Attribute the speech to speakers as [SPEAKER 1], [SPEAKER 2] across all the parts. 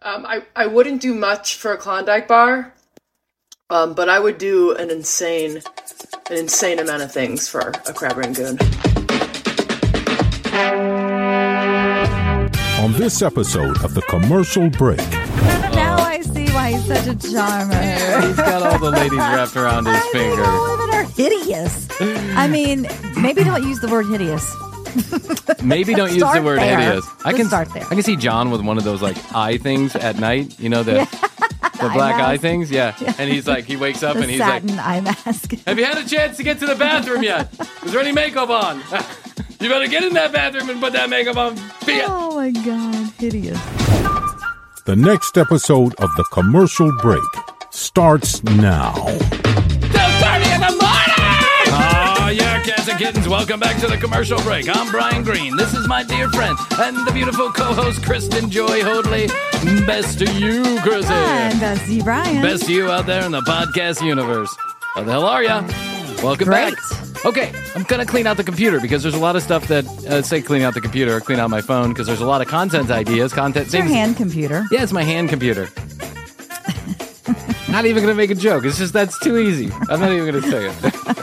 [SPEAKER 1] I wouldn't do much for a Klondike bar, but I would do an insane amount of things for a crab rangoon.
[SPEAKER 2] On this episode of The Commercial Break.
[SPEAKER 3] Now I see why he's such a charmer.
[SPEAKER 4] He's got all the ladies wrapped around his finger.
[SPEAKER 3] All of it are hideous. I mean, maybe don't use the word hideous.
[SPEAKER 4] Maybe don't use the word hideous. I can
[SPEAKER 3] start there.
[SPEAKER 4] I can see John with one of those like eye things at night. You know the black eye things. Yeah. And he's like, he wakes up and he's like,
[SPEAKER 3] satin eye mask.
[SPEAKER 4] "Have you had a chance to get to the bathroom yet? Is there any makeup on? You better get in that bathroom and put that makeup on."
[SPEAKER 3] Oh my God, hideous.
[SPEAKER 2] The next episode of The Commercial Break starts now.
[SPEAKER 4] 2:30 in the morning! Oh, yeah, cats and kittens, welcome back to The Commercial Break. I'm Brian Green. This is my dear friend and the beautiful co-host, Kristen Joy Hoadley. Best to you, Chrissy.
[SPEAKER 3] And Bessie Brian.
[SPEAKER 4] Best to you out there in the podcast universe. How the hell are ya? Welcome
[SPEAKER 3] Great.
[SPEAKER 4] back. Okay, I'm going to clean out the computer because there's a lot of stuff that, say clean out the computer or clean out my phone because there's a lot of content ideas,
[SPEAKER 3] It's your hand computer.
[SPEAKER 4] Yeah, it's my hand computer. Not even going to make a joke. It's just that's too easy. I'm not even going to say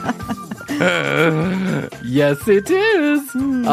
[SPEAKER 4] it. Yes, it is.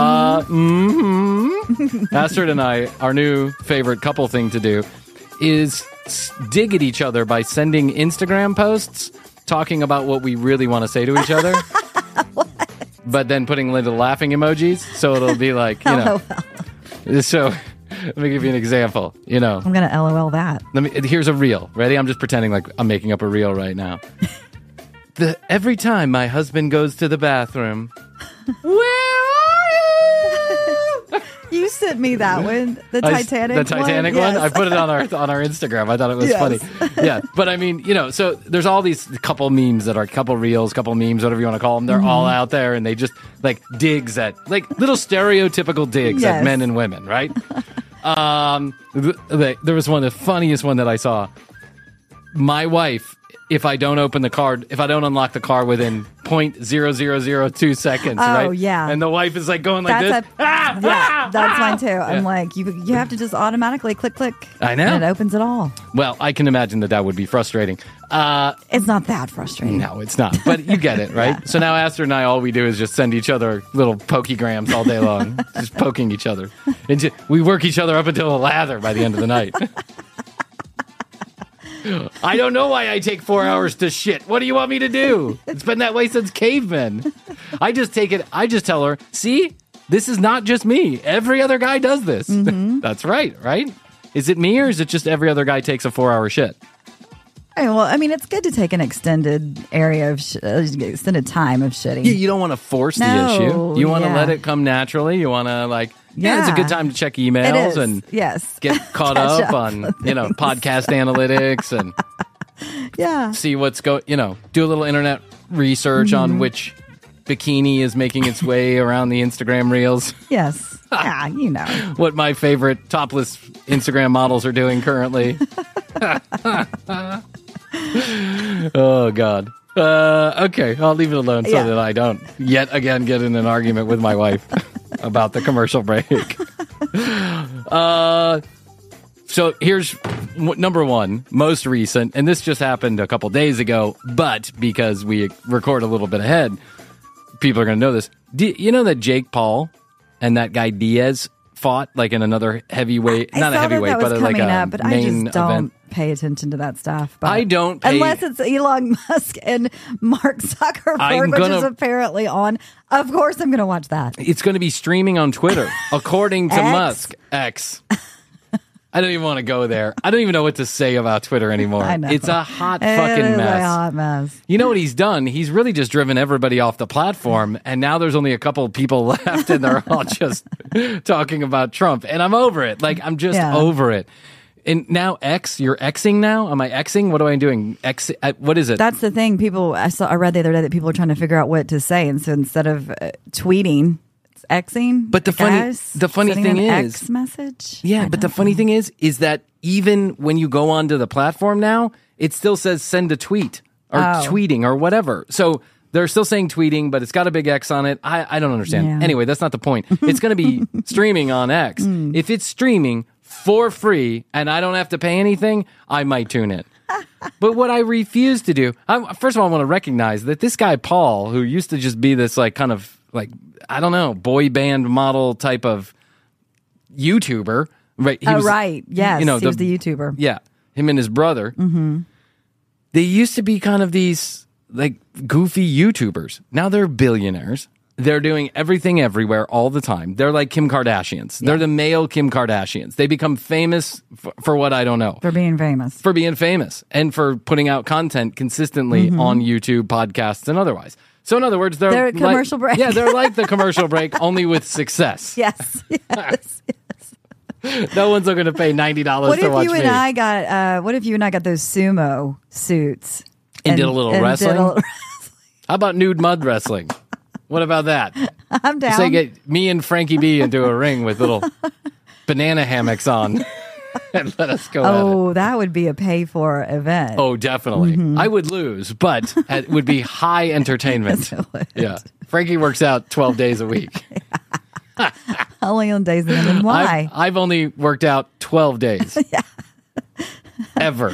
[SPEAKER 4] Astrid and I, our new favorite couple thing to do is dig at each other by sending Instagram posts talking about what we really want to say to each other. But then putting little laughing emojis, so it'll be like, you know. So let me give you an example. You know,
[SPEAKER 3] I'm gonna LOL that.
[SPEAKER 4] Here's a reel. Ready? I'm just pretending like I'm making up a reel right now. Every time my husband goes to the bathroom, where are you?
[SPEAKER 3] You sent me that one, the Titanic one.
[SPEAKER 4] The Titanic one?
[SPEAKER 3] Yes.
[SPEAKER 4] I put it on our Instagram. I thought it was funny. Yeah, but I mean, you know, so there's all these couple memes that are couple reels, couple memes, whatever you want to call them. They're all out there, and they just like digs at like little stereotypical digs at men and women, right? There was one, the funniest one that I saw. My wife, if I don't open the car, if I don't unlock the car within 0.0002 seconds, right?
[SPEAKER 3] Oh, yeah.
[SPEAKER 4] And the wife is like going like this.
[SPEAKER 3] That's mine too. I'm like, you have to just automatically click.
[SPEAKER 4] I know.
[SPEAKER 3] And it opens it all.
[SPEAKER 4] Well, I can imagine that would be frustrating.
[SPEAKER 3] It's not that frustrating.
[SPEAKER 4] No, it's not. But you get it, right? Yeah. So now Astrid and I, all we do is just send each other little pokegrams all day long. Just poking each other. And we work each other up until a lather by the end of the night. I don't know why I take 4 hours to shit. What do you want me to do? It's been that way since cavemen. I just tell her, see, this is not just me. Every other guy does this. Mm-hmm. That's right? Is it me or is it just every other guy takes a 4-hour shit?
[SPEAKER 3] Well, I mean, it's good to take an extended extended time of shitting.
[SPEAKER 4] You don't want to force the issue. You want to let it come naturally. You want to it's a good time to check emails and get caught up on, podcast analytics and see what's do a little internet research on which bikini is making its way around the Instagram reels.
[SPEAKER 3] Yes. Yeah,
[SPEAKER 4] what my favorite topless Instagram models are doing currently. Oh, God. Okay, I'll leave it alone so that I don't yet again get in an argument with my wife about the commercial break. So here's number one, most recent, and this just happened a couple days ago, but because we record a little bit ahead, people are going to know this. You know that Jake Paul and that guy Diaz fought like in another heavyweight, not a heavyweight, but like a
[SPEAKER 3] but
[SPEAKER 4] main
[SPEAKER 3] I just don't
[SPEAKER 4] event?
[SPEAKER 3] Pay attention to that stuff. But
[SPEAKER 4] I don't
[SPEAKER 3] unless it's Elon Musk and Mark Zuckerberg, which is apparently on. Of course, I'm going to watch that.
[SPEAKER 4] It's going to be streaming on Twitter, according to Musk. X. I don't even want to go there. I don't even know what to say about Twitter anymore.
[SPEAKER 3] I know.
[SPEAKER 4] It's a hot fucking mess.
[SPEAKER 3] A hot mess.
[SPEAKER 4] You know what he's done? He's really just driven everybody off the platform, and now there's only a couple of people left, and they're all just talking about Trump. And I'm over it. I'm just over it. And now you're Xing now? Am I Xing? What am I doing? What is it?
[SPEAKER 3] That's the thing. I read the other day that people are trying to figure out what to say, and so instead of tweeting, it's Xing.
[SPEAKER 4] But the funny thing is,
[SPEAKER 3] X message.
[SPEAKER 4] Yeah, but the funny thing is that even when you go onto the platform now, it still says send a tweet or tweeting or whatever. So they're still saying tweeting, but it's got a big X on it. I don't understand.
[SPEAKER 3] Yeah.
[SPEAKER 4] Anyway, that's not the point. It's going to be streaming on X. If it's streaming, for free and I don't have to pay anything, I might tune in. But what I refuse to do, first of all, I want to recognize that this guy, Paul, who used to just be this like kind of like, I don't know, boy band model type of YouTuber. Right.
[SPEAKER 3] Right. Yes. He was the YouTuber.
[SPEAKER 4] Yeah. Him and his brother.
[SPEAKER 3] Mm-hmm.
[SPEAKER 4] They used to be kind of these like goofy YouTubers. Now they're billionaires. They're doing everything everywhere all the time. They're like Kim Kardashians. Yeah. They're the male Kim Kardashians. They become famous for what I don't know.
[SPEAKER 3] For being famous.
[SPEAKER 4] For being famous. And for putting out content consistently on YouTube, podcasts, and otherwise. So in other words, they're
[SPEAKER 3] a commercial break.
[SPEAKER 4] Yeah, they're like the commercial break, only with success.
[SPEAKER 3] Yes.
[SPEAKER 4] No one's going to pay $90 to watch me.
[SPEAKER 3] What if you and I got those sumo suits
[SPEAKER 4] and did a little wrestling? How about nude mud wrestling? What about that?
[SPEAKER 3] I'm down.
[SPEAKER 4] Say get me and Frankie B into a ring with little banana hammocks on and let us go at it.
[SPEAKER 3] Oh, that would be a pay-for event.
[SPEAKER 4] Oh, definitely. Mm-hmm. I would lose, but it would be high entertainment. Yeah. Frankie works out 12 days a week.
[SPEAKER 3] Only on days of the end. Why?
[SPEAKER 4] I've only worked out 12 days.
[SPEAKER 3] Yeah.
[SPEAKER 4] Ever.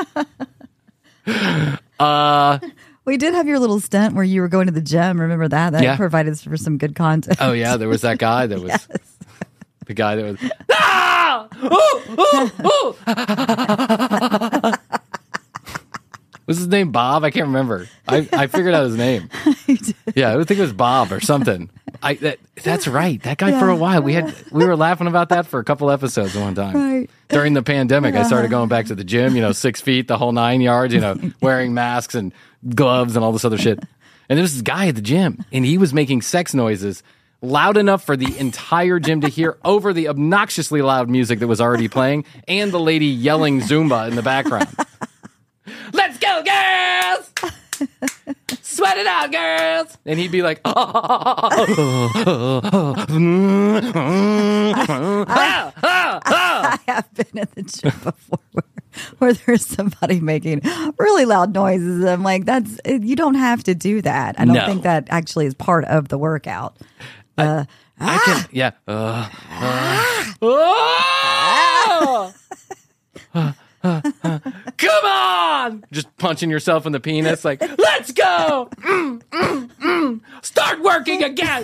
[SPEAKER 3] We did have your little stint where you were going to the gym. Remember that? That provided for some good content.
[SPEAKER 4] Oh, yeah. There was that guy that was... The guy that was... Ah! Ooh, ooh, ooh. Was his name Bob? I can't remember. I figured out his name. Yeah, I would think it was Bob or something. That's right. That guy for a while. We were laughing about that for a couple episodes one time. Right. During the pandemic, I started going back to the gym, 6 feet, the whole 9 yards, wearing masks and gloves and all this other shit. And there was this guy at the gym, and he was making sex noises loud enough for the entire gym to hear over the obnoxiously loud music that was already playing and the lady yelling Zumba in the background. Let's go, girls! Sweat it out, girls! And he'd be like, I
[SPEAKER 3] have been at the gym before where there's somebody making really loud noises. I'm like, you don't have to do that. I don't think that actually is part of the workout.
[SPEAKER 4] I can, yeah. Come on! Just punching yourself in the penis like, let's go! Start working again!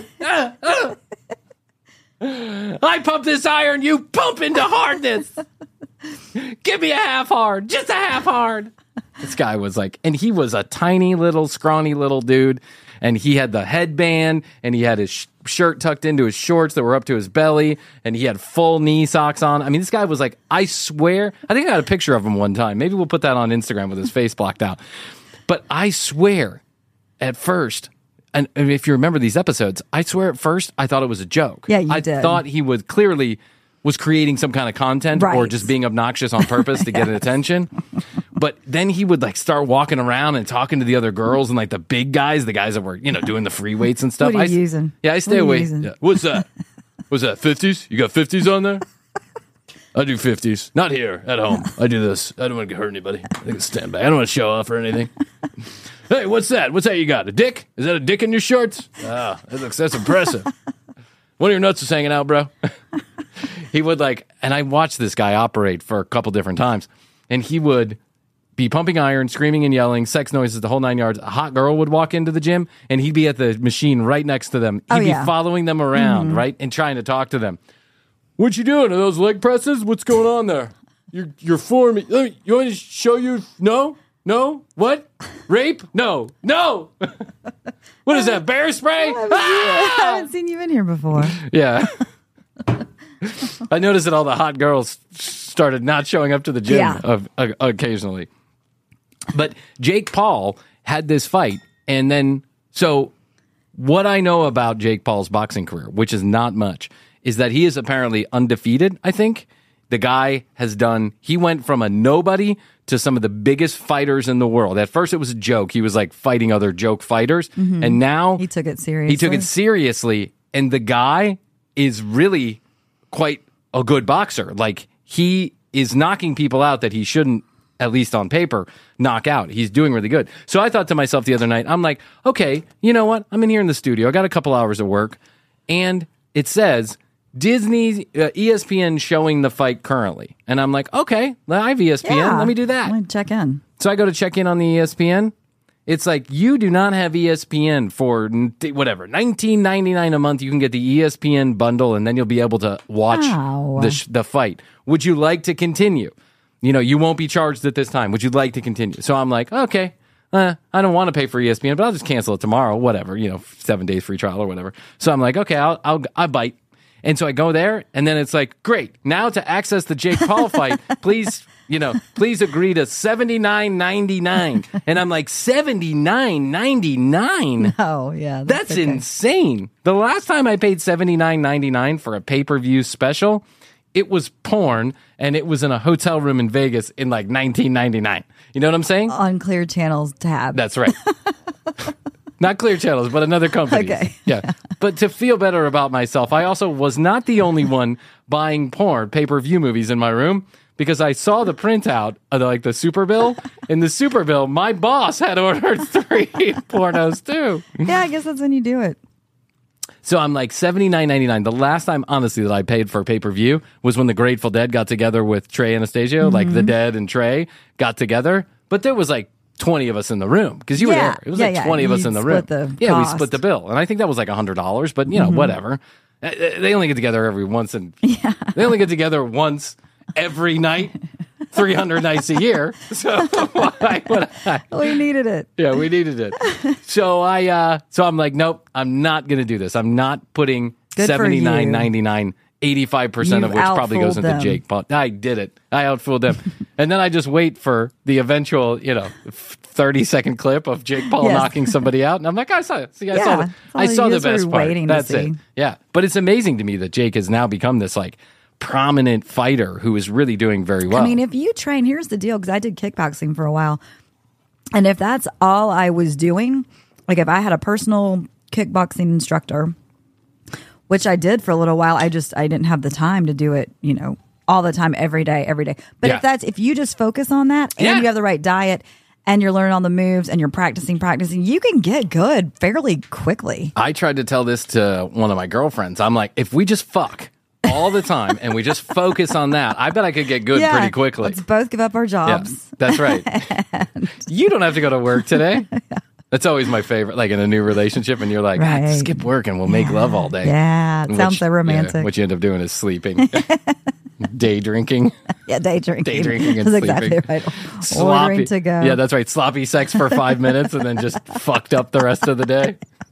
[SPEAKER 4] I pump this iron, you pump into hardness! Give me a half hard, just a half hard! This guy was like, and he was a tiny little, scrawny little dude, and he had the headband, and he had his shirt tucked into his shorts that were up to his belly, and he had full knee socks on. I mean, this guy was like, I swear, I think I got a picture of him one time. Maybe we'll put that on Instagram with his face blocked out. But I swear, at first, and if you remember these episodes, I swear at first I thought it was a joke.
[SPEAKER 3] Yeah, you did.
[SPEAKER 4] I thought he was clearly creating some kind of content or just being obnoxious on purpose to get attention. But then he would like start walking around and talking to the other girls and like the big guys, the guys that were, doing the free weights and stuff.
[SPEAKER 3] What are you using?
[SPEAKER 4] Yeah, I stay away. Yeah. What's that? What's that? 50s? You got 50s on there? I do 50s. Not here, at home. I do this. I don't want to hurt anybody. I can stand back. I don't want to show off or anything. Hey, what's that? What's that you got? A dick? Is that a dick in your shorts? Ah, that's impressive. One of your nuts is hanging out, bro. He would and I watched this guy operate for a couple different times, and he would be pumping iron, screaming and yelling, sex noises, the whole 9 yards. A hot girl would walk into the gym, and he'd be at the machine right next to them. He'd be following them around, right, and trying to talk to them. What you doing? Are those leg presses? What's going on there? You're forming. You want me to show you? No? What? Rape? No. What is that, bear spray?
[SPEAKER 3] I haven't seen you in here before.
[SPEAKER 4] Yeah. I noticed that all the hot girls started not showing up to the gym occasionally. But Jake Paul had this fight, and then, so what I know about Jake Paul's boxing career, which is not much, is that he is apparently undefeated, I think. The guy he went from a nobody to some of the biggest fighters in the world. At first it was a joke. He was like fighting other joke fighters. Mm-hmm. And now
[SPEAKER 3] he took it seriously.
[SPEAKER 4] And the guy is really quite a good boxer. Like, he is knocking people out that he shouldn't, at least on paper, knock out. He's doing really good. So I thought to myself the other night, I'm like, okay, you know what? I'm in here in the studio. I got a couple hours of work. And it says Disney, ESPN showing the fight currently. And I'm like, okay, I have ESPN.
[SPEAKER 3] Yeah.
[SPEAKER 4] Let me do that.
[SPEAKER 3] Let me check in.
[SPEAKER 4] So I go to check in on the ESPN. It's like, you do not have ESPN for whatever, $19.99 a month. You can get the ESPN bundle, and then you'll be able to watch the fight. Would you like to continue? You won't be charged at this time. Would you like to continue? So I'm like, okay, I don't want to pay for ESPN, but I'll just cancel it tomorrow, whatever, 7 days free trial or whatever. So I'm like, okay, I bite. And so I go there, and then it's like, great. Now to access the Jake Paul fight, please agree to $79.99. And I'm like, $79.99?
[SPEAKER 3] Oh, yeah.
[SPEAKER 4] That's insane. The last time I paid $79.99 for a pay-per-view special, it was porn, and it was in a hotel room in Vegas in like 1999. You know what I'm saying?
[SPEAKER 3] On Clear Channel's tab.
[SPEAKER 4] That's right. Not Clear Channels, but another company.
[SPEAKER 3] Okay.
[SPEAKER 4] Yeah. But to feel better about myself, I also was not the only one buying porn, pay-per-view movies in my room, because I saw the printout of the Super Bill. In the Super Bill, my boss had ordered 3 pornos too.
[SPEAKER 3] Yeah, I guess that's when you do it.
[SPEAKER 4] So I'm like, $79.99. The last time, honestly, that I paid for pay-per-view was when the Grateful Dead got together with Trey Anastasio,
[SPEAKER 3] Mm-hmm.
[SPEAKER 4] like the Dead and Trey got together. But there was like 20 of us in the room, because you were there. It was 20 of us in the room. We split the bill. And I think that was like $100, but whatever. They only get together every once they only get together once every night, 300 nights a year. So
[SPEAKER 3] we needed it.
[SPEAKER 4] Yeah, we needed it. So I'm like, nope, I'm not going to do this. I'm not putting $79.99, 85% of which probably goes into Jake Paul. I did it. I outfooled them. And then I just wait for the eventual, 30-second clip of Jake Paul knocking somebody out. And I'm like, I saw it. See, I saw the best part. That's it. Yeah. But it's amazing to me that Jake has now become this like prominent fighter who is really doing very well.
[SPEAKER 3] I mean, if you train, here's the deal, because I did kickboxing for a while. And if that's all I was doing, like if I had a personal kickboxing instructor, which I did for a little while, I didn't have the time to do it, all the time, every day. But if you just focus on that and you have the right diet and you're learning all the moves and you're practicing, you can get good fairly quickly.
[SPEAKER 4] I tried to tell this to one of my girlfriends. I'm like, if we just fuck all the time and we just focus on that, I bet I could get good pretty quickly.
[SPEAKER 3] Let's both give up our jobs.
[SPEAKER 4] Yeah, that's right. You don't have to go to work today. That's always my favorite, like in a new relationship, and you're like, skip work and we'll make love all day.
[SPEAKER 3] Yeah, it sounds so romantic.
[SPEAKER 4] Yeah, what you end up doing is sleeping. Day drinking.
[SPEAKER 3] Yeah, day drinking.
[SPEAKER 4] Day drinking and
[SPEAKER 3] that's
[SPEAKER 4] sleeping.
[SPEAKER 3] Exactly right. Ordering to go.
[SPEAKER 4] Yeah, that's right. Sloppy sex for 5 minutes and then just fucked up the rest of the day.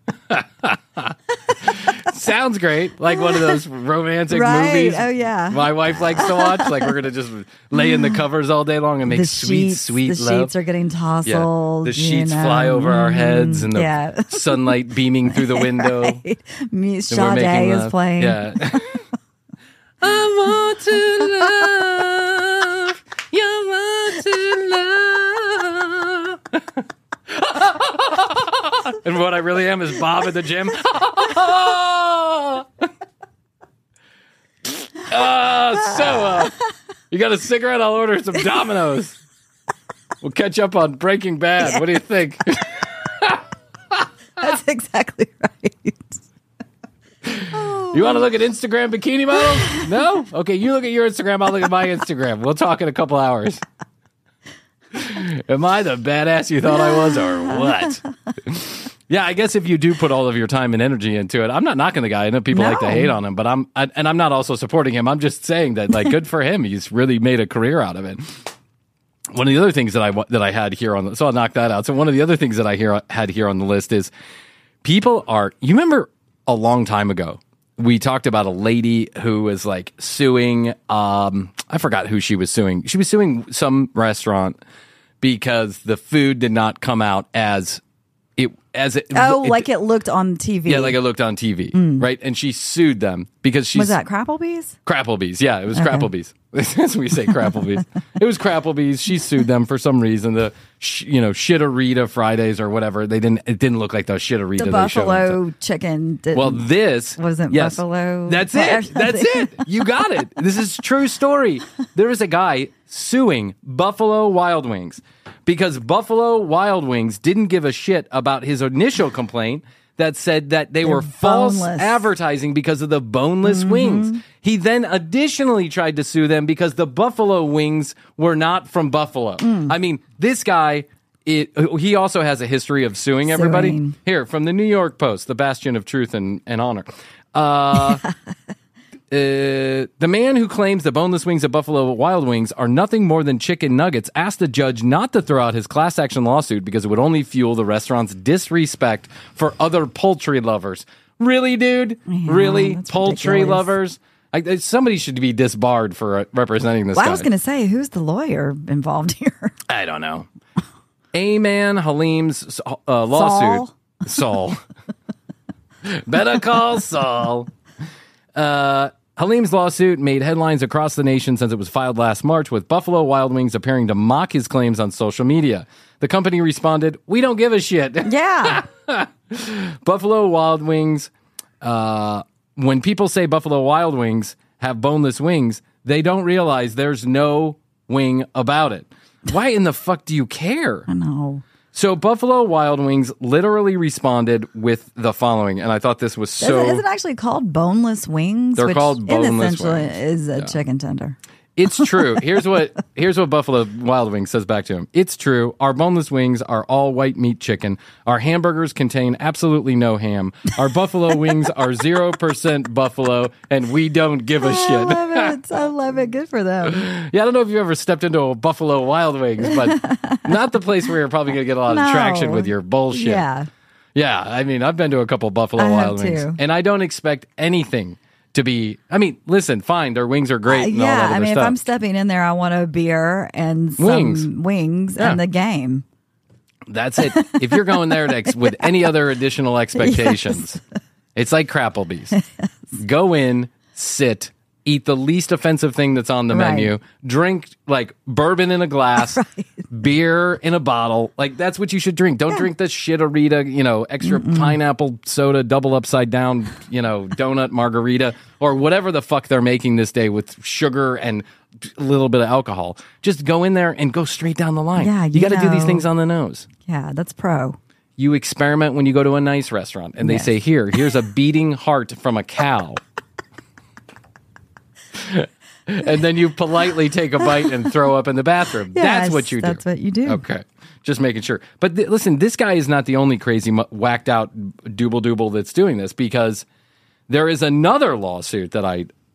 [SPEAKER 4] Sounds great. Like one of those romantic movies.
[SPEAKER 3] Oh, yeah.
[SPEAKER 4] My wife likes to watch. Like we're going to just lay in the covers all day long and make sweet love.
[SPEAKER 3] The sheets are getting tousled.
[SPEAKER 4] Yeah. The sheets fly over our heads and the sunlight beaming through the window.
[SPEAKER 3] Sade is playing.
[SPEAKER 4] Yeah. I want to love. You want to love. And what I really am is Bob at the gym. You got a cigarette? I'll order some Domino's. We'll catch up on Breaking Bad. Yeah. What do you think?
[SPEAKER 3] That's exactly right.
[SPEAKER 4] You want to look at Instagram bikini models? No? Okay, you look at your Instagram, I'll look at my Instagram. We'll talk in a couple hours. Am I the badass you thought I was, or what? Yeah, I guess if you do put all of your time and energy into it, I'm not knocking the guy. I know people like to hate on him, but I'm not also supporting him. I'm just saying that, like, good for him. He's really made a career out of it. One of the other things that I had here so I'll knock that out. So one of the other things that I had here on the list is you remember a long time ago, we talked about a lady who was like suing, I forgot who she was suing. She was suing some restaurant because the food did not come out as it
[SPEAKER 3] looked on TV.
[SPEAKER 4] Yeah, like it looked on TV, right? And she sued them because
[SPEAKER 3] was that Crapplebee's?
[SPEAKER 4] Crapplebee's, yeah, it was okay. Crapplebee's. As we say, Crapplebee's. It was Crapplebee's. She sued them for some reason. The Shitarita Fridays or whatever. It didn't look like the Shitarita.
[SPEAKER 3] The buffalo chicken.
[SPEAKER 4] This
[SPEAKER 3] wasn't buffalo.
[SPEAKER 4] That's it. That's it. You got it. This is a true story. There was a guy suing Buffalo Wild Wings because Buffalo Wild Wings didn't give a shit about his initial complaint that said that they were false advertising because of the boneless wings. He then additionally tried to sue them because the buffalo wings were not from Buffalo. I mean, this guy, he also has a history of suing everybody. Here, from the New York Post, the bastion of truth and honor. The man who claims the boneless wings of Buffalo Wild Wings are nothing more than chicken nuggets asked the judge not to throw out his class action lawsuit because it would only fuel the restaurant's disrespect for other poultry lovers. Really, dude? Yeah, really? Poultry lovers? Somebody should be disbarred for representing this guy.
[SPEAKER 3] I was going to say, who's the lawyer involved here?
[SPEAKER 4] I don't know. Ayman Halim's lawsuit. Saul. Better call Saul. Halim's lawsuit made headlines across the nation since it was filed last March, with Buffalo Wild Wings appearing to mock his claims on social media. The company responded, "We don't give a shit."
[SPEAKER 3] Yeah.
[SPEAKER 4] Buffalo Wild Wings, when people say Buffalo Wild Wings have boneless wings, they don't realize there's no wing about it. Why in the fuck do you care?
[SPEAKER 3] I know.
[SPEAKER 4] So Buffalo Wild Wings literally responded with the following, and I thought this was so...
[SPEAKER 3] Is it actually called boneless wings?
[SPEAKER 4] They're called boneless wings.
[SPEAKER 3] Is a chicken tender.
[SPEAKER 4] It's true. Here's what Buffalo Wild Wings says back to him. It's true. Our boneless wings are all white meat chicken. Our hamburgers contain absolutely no ham. Our buffalo wings are 0% buffalo, and we don't give a shit.
[SPEAKER 3] I love it. Good for them.
[SPEAKER 4] Yeah, I don't know if you ever stepped into a Buffalo Wild Wings, but not the place where you're probably going to get a lot of traction with your bullshit.
[SPEAKER 3] Yeah.
[SPEAKER 4] Yeah, I mean, I've been to a couple Buffalo Wild Wings, and I don't expect anything to be, I mean, listen, fine, their wings are great and all that other stuff.
[SPEAKER 3] If I'm stepping in there, I want a beer and some wings and the game.
[SPEAKER 4] That's it. If you're going there with any other additional expectations, it's like Crapplebee's. Go in, sit, eat the least offensive thing that's on the menu, drink like bourbon in a glass, beer in a bottle. Like, that's what you should drink. Don't drink the Shitarita, extra pineapple soda, double upside down, donut margarita, or whatever the fuck they're making this day with sugar and a little bit of alcohol. Just go in there and go straight down the line.
[SPEAKER 3] Yeah,
[SPEAKER 4] you got to do these things on the nose.
[SPEAKER 3] Yeah, that's pro.
[SPEAKER 4] You experiment when you go to a nice restaurant and they say, here's a beating heart from a cow. And then you politely take a bite and throw up in the bathroom.
[SPEAKER 3] Yes,
[SPEAKER 4] that's what you do.
[SPEAKER 3] That's what you do.
[SPEAKER 4] Okay. Just making sure. But listen, this guy is not the only crazy, whacked out dooble that's doing this, because there is another lawsuit that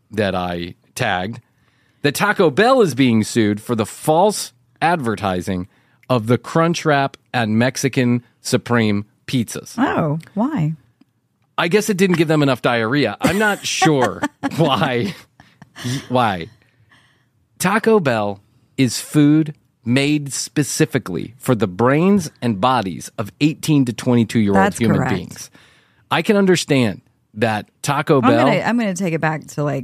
[SPEAKER 4] I tagged. That Taco Bell is being sued for the false advertising of the Crunchwrap and Mexican Supreme pizzas.
[SPEAKER 3] Oh, why?
[SPEAKER 4] I guess it didn't give them enough diarrhea. I'm not sure why. Why? Taco Bell is food made specifically for the brains and bodies of 18 to 22-year-old human beings. I can understand that Taco Bell...
[SPEAKER 3] I'm going to take it back to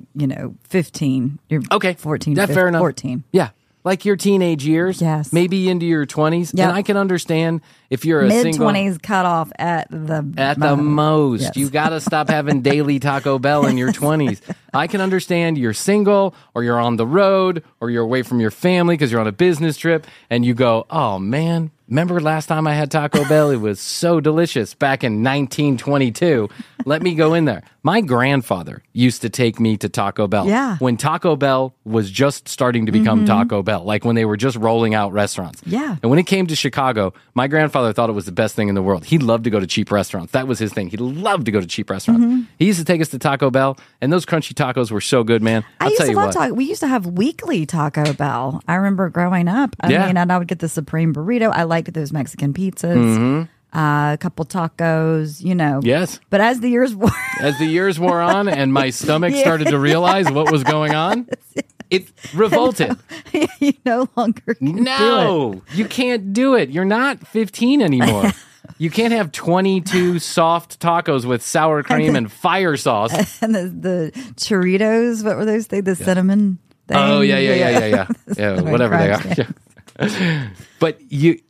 [SPEAKER 3] 15. You're 14.
[SPEAKER 4] That's fair enough.
[SPEAKER 3] 14.
[SPEAKER 4] Yeah. Like your teenage years.
[SPEAKER 3] Yes.
[SPEAKER 4] Maybe into your 20s. Yep. And I can understand if you're a single...
[SPEAKER 3] Mid-20s cut off at the
[SPEAKER 4] most.
[SPEAKER 3] Yes.
[SPEAKER 4] You got to stop having daily Taco Bell in your 20s. I can understand you're single, or you're on the road, or you're away from your family because you're on a business trip, and you go, oh, man, remember last time I had Taco Bell? It was so delicious back in 1922. Let me go in there. My grandfather used to take me to Taco Bell when Taco Bell was just starting to become Taco Bell, like when they were just rolling out restaurants.
[SPEAKER 3] Yeah.
[SPEAKER 4] And when it came to Chicago, my grandfather thought it was the best thing in the world. He loved to go to cheap restaurants. That was his thing. He loved to go to cheap restaurants. He used to take us to Taco Bell, and those crunchy tacos were so good, man. I'll tell you what.
[SPEAKER 3] We used to have weekly Taco Bell. I remember growing up. I mean, and I would get the Supreme Burrito. I like those Mexican pizzas. A couple tacos,
[SPEAKER 4] Yes.
[SPEAKER 3] But as the years
[SPEAKER 4] wore on and my stomach started to realize what was going on, it revolted.
[SPEAKER 3] You no longer can do it.
[SPEAKER 4] You can't do it. You're not 15 anymore. You can't have 22 soft tacos with sour cream and fire sauce.
[SPEAKER 3] And the churritos, what were those things? The cinnamon thing?
[SPEAKER 4] Oh, yeah. Yeah, whatever they are. Yeah. But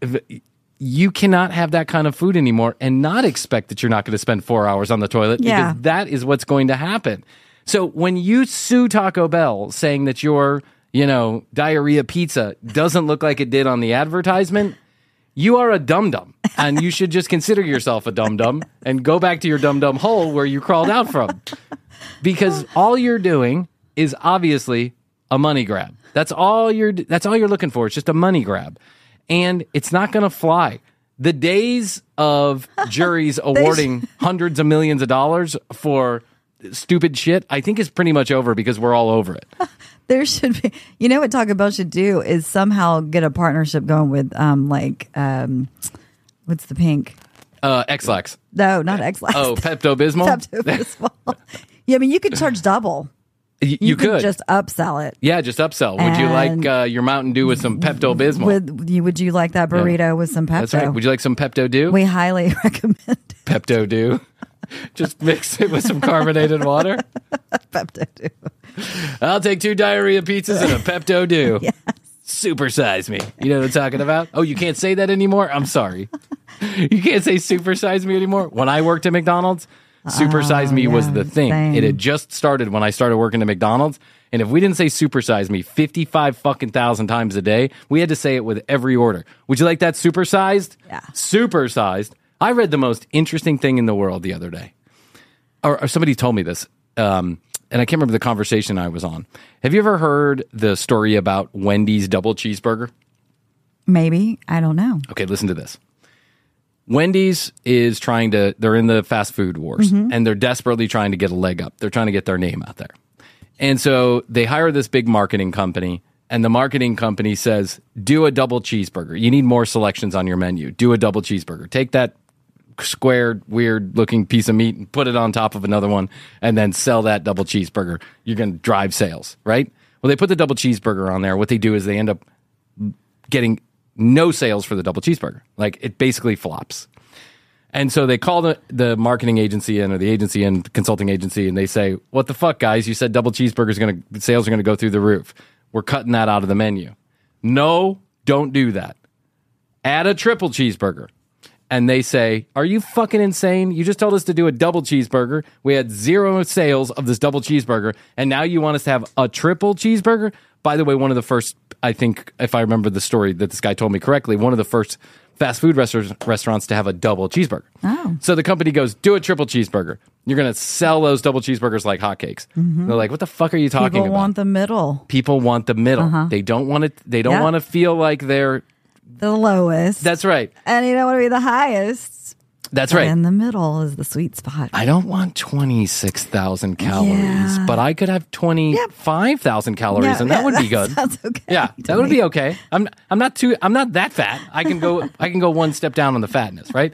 [SPEAKER 4] you cannot have that kind of food anymore and not expect that you're not going to spend 4 hours on the toilet, because that is what's going to happen. So when you sue Taco Bell saying that your, diarrhea pizza doesn't look like it did on the advertisement, you are a dum-dum, and you should just consider yourself a dum-dum and go back to your dum-dum hole where you crawled out from. Because all you're doing is obviously a money grab. That's all you're looking for. It's just a money grab. And it's not going to fly. The days of juries awarding hundreds of millions of dollars for stupid shit, I think is pretty much over because we're all over it.
[SPEAKER 3] There should be, what Taco Bell should do is somehow get a partnership going with, what's the pink?
[SPEAKER 4] X-Lax.
[SPEAKER 3] No, not X-Lax.
[SPEAKER 4] Oh, Pepto-Bismol?
[SPEAKER 3] Pepto-Bismol. Yeah, I mean, you could charge double.
[SPEAKER 4] You could
[SPEAKER 3] just upsell it.
[SPEAKER 4] Yeah, just upsell. Would you like your Mountain Dew with some Pepto-Bismol?
[SPEAKER 3] Would you like that burrito with some Pepto?
[SPEAKER 4] That's right. Would you like some Pepto-Dew?
[SPEAKER 3] We highly recommend it.
[SPEAKER 4] Pepto-Dew. Just mix it with some carbonated water.
[SPEAKER 3] Pepto-Dew.
[SPEAKER 4] I'll take 2 diarrhea pizzas and a Pepto-Dew.
[SPEAKER 3] Yes.
[SPEAKER 4] Supersize me. You know what I'm talking about? Oh, you can't say that anymore? I'm sorry. You can't say supersize me anymore? When I worked at McDonald's, supersize me was the thing.
[SPEAKER 3] Same.
[SPEAKER 4] It had just started when I started working at McDonald's. And if we didn't say supersize me 55,000 times a day, we had to say it with every order. Would you like that supersized?
[SPEAKER 3] Yeah.
[SPEAKER 4] Supersized. I read the most interesting thing in the world the other day. Or somebody told me this. And I can't remember the conversation I was on. Have you ever heard the story about Wendy's double cheeseburger?
[SPEAKER 3] Maybe. I don't know.
[SPEAKER 4] Okay, listen to this. Wendy's is they're in the fast food wars, and they're desperately trying to get a leg up. They're trying to get their name out there. And so they hire this big marketing company, and the marketing company says, do a double cheeseburger. You need more selections on your menu. Do a double cheeseburger. Take that squared, weird-looking piece of meat and put it on top of another one, and then sell that double cheeseburger. You're going to drive sales, right? Well, they put the double cheeseburger on there. What they do is they end up getting no sales for the double cheeseburger. Like, it basically flops. And so they call the marketing agency in, or the agency in, consulting agency, and they say, what the fuck, guys? You said double cheeseburgers sales are going to go through the roof. We're cutting that out of the menu. No, don't do that. Add a triple cheeseburger. And they say, are you fucking insane? You just told us to do a double cheeseburger. We had 0 sales of this double cheeseburger. And now you want us to have a triple cheeseburger? By the way, one of the first, I think, if I remember the story that this guy told me correctly, one of the first fast food restaurants to have a double cheeseburger.
[SPEAKER 3] Oh.
[SPEAKER 4] So the company goes, do a triple cheeseburger. You're going to sell those double cheeseburgers like hotcakes. They're like, what the fuck are you talking about?
[SPEAKER 3] People want the middle.
[SPEAKER 4] People want the middle. They don't want it. They don't want to feel like they're
[SPEAKER 3] the lowest.
[SPEAKER 4] That's right.
[SPEAKER 3] And you don't want to be the highest.
[SPEAKER 4] That's right.
[SPEAKER 3] In the middle is the sweet spot.
[SPEAKER 4] I don't want 26,000 calories, but I could have 25,000 calories, and that would be good.
[SPEAKER 3] Sounds okay.
[SPEAKER 4] Yeah, that would be okay. I'm not that fat. I can go one step down on the fatness, right?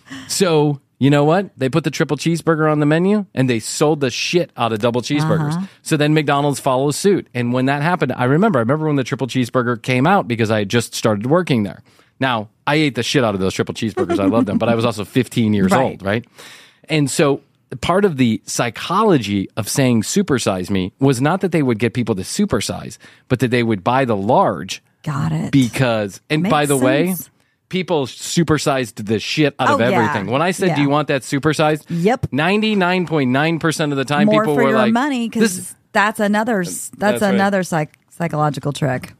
[SPEAKER 4] So you know what? They put the triple cheeseburger on the menu, and they sold the shit out of double cheeseburgers. So then McDonald's follows suit, and when that happened, I remember when the triple cheeseburger came out because I had just started working there. Now, I ate the shit out of those triple cheeseburgers. I love them, but I was also 15 years old, right? And so part of the psychology of saying supersize me was not that they would get people to supersize, but that they would buy the large.
[SPEAKER 3] Got it.
[SPEAKER 4] Because, and
[SPEAKER 3] Makes
[SPEAKER 4] by the way,
[SPEAKER 3] sense.
[SPEAKER 4] people supersized the shit out of everything. When I said, do you want that supersized?
[SPEAKER 3] Yep.
[SPEAKER 4] 99.9% of the time,
[SPEAKER 3] more
[SPEAKER 4] people
[SPEAKER 3] for
[SPEAKER 4] were
[SPEAKER 3] your
[SPEAKER 4] like,
[SPEAKER 3] money, because that's another psychological trick.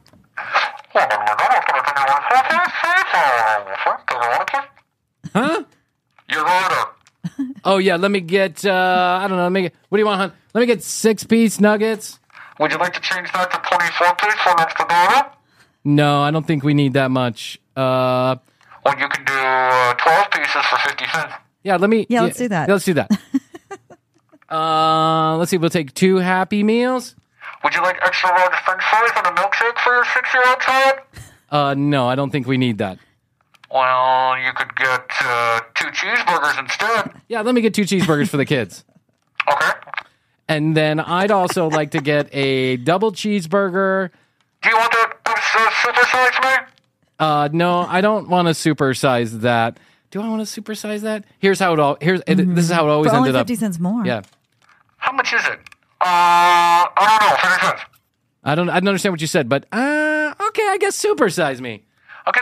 [SPEAKER 4] Huh? Your order. Oh, yeah, let me get, I don't know, what do you want, hon? Let me get 6-piece nuggets.
[SPEAKER 5] Would you like to change that to 24-piece for an extra $1?
[SPEAKER 4] No, I don't think we need that much.
[SPEAKER 5] Well, you can do 12 pieces for 50 cents.
[SPEAKER 4] Yeah,
[SPEAKER 3] let's do that.
[SPEAKER 4] Let's do that. Let's see, we'll take 2 Happy Meals.
[SPEAKER 5] Would you like extra large french fries and a milkshake for your 6-year-old child?
[SPEAKER 4] No, I don't think we need that.
[SPEAKER 5] Well, you could get 2 cheeseburgers instead.
[SPEAKER 4] Yeah, let me get 2 cheeseburgers for the kids.
[SPEAKER 5] Okay.
[SPEAKER 4] And then I'd also like to get a double cheeseburger.
[SPEAKER 5] Do you want to supersize me?
[SPEAKER 4] No, I don't want to supersize that. Do I want to supersize that? Here's how it all. This is how it always
[SPEAKER 3] For
[SPEAKER 4] ended
[SPEAKER 3] only
[SPEAKER 4] up.
[SPEAKER 3] 50 cents more.
[SPEAKER 4] Yeah.
[SPEAKER 5] How much is it? I don't know. 50 cents.
[SPEAKER 4] I don't understand what you said, but okay, I guess supersize me.
[SPEAKER 5] Okay,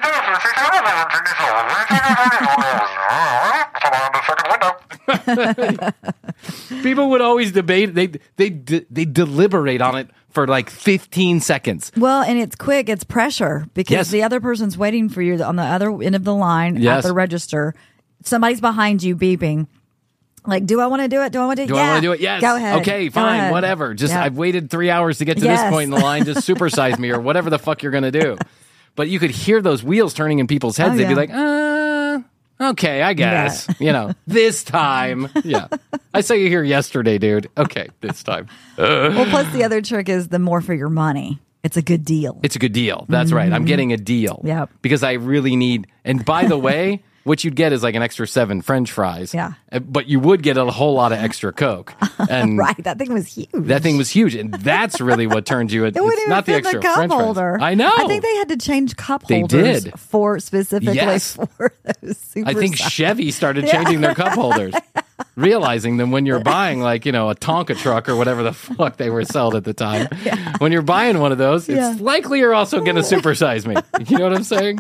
[SPEAKER 4] People would always debate. They deliberate on it for like 15 seconds.
[SPEAKER 3] Well, and it's quick. It's pressure because the other person's waiting for you on the other end of the line at the register. Somebody's behind you beeping. Like, do I want to do it? Do I want to do it?
[SPEAKER 4] Do I want to do it? Yes.
[SPEAKER 3] Go ahead.
[SPEAKER 4] Okay, fine, whatever. Just I've waited 3 hours to get to this point in the line. Just supersize me or whatever the fuck you're going to do. But you could hear those wheels turning in people's heads. They'd be like, okay, I guess. This time. Yeah. I saw you here yesterday, dude. Okay, this time.
[SPEAKER 3] Well, plus the other trick is the more for your money. It's a good deal.
[SPEAKER 4] It's a good deal. That's right. I'm getting a deal.
[SPEAKER 3] Yep.
[SPEAKER 4] Because I really need, and by the way, what you'd get is like an extra 7 French fries.
[SPEAKER 3] Yeah.
[SPEAKER 4] But you would get a whole lot of extra Coke. And
[SPEAKER 3] right. That thing was huge.
[SPEAKER 4] That thing was huge. And that's really what turned you. It's not the extra
[SPEAKER 3] cup
[SPEAKER 4] French
[SPEAKER 3] holder.
[SPEAKER 4] Fries. I know.
[SPEAKER 3] I think they had to change cup holders for specifically for those super
[SPEAKER 4] I think Chevy started changing their cup holders. Realizing them when you're buying like, a Tonka truck or whatever the fuck they were sold at the time. Yeah. When you're buying one of those, it's likely you're also going to supersize me. You know what I'm saying?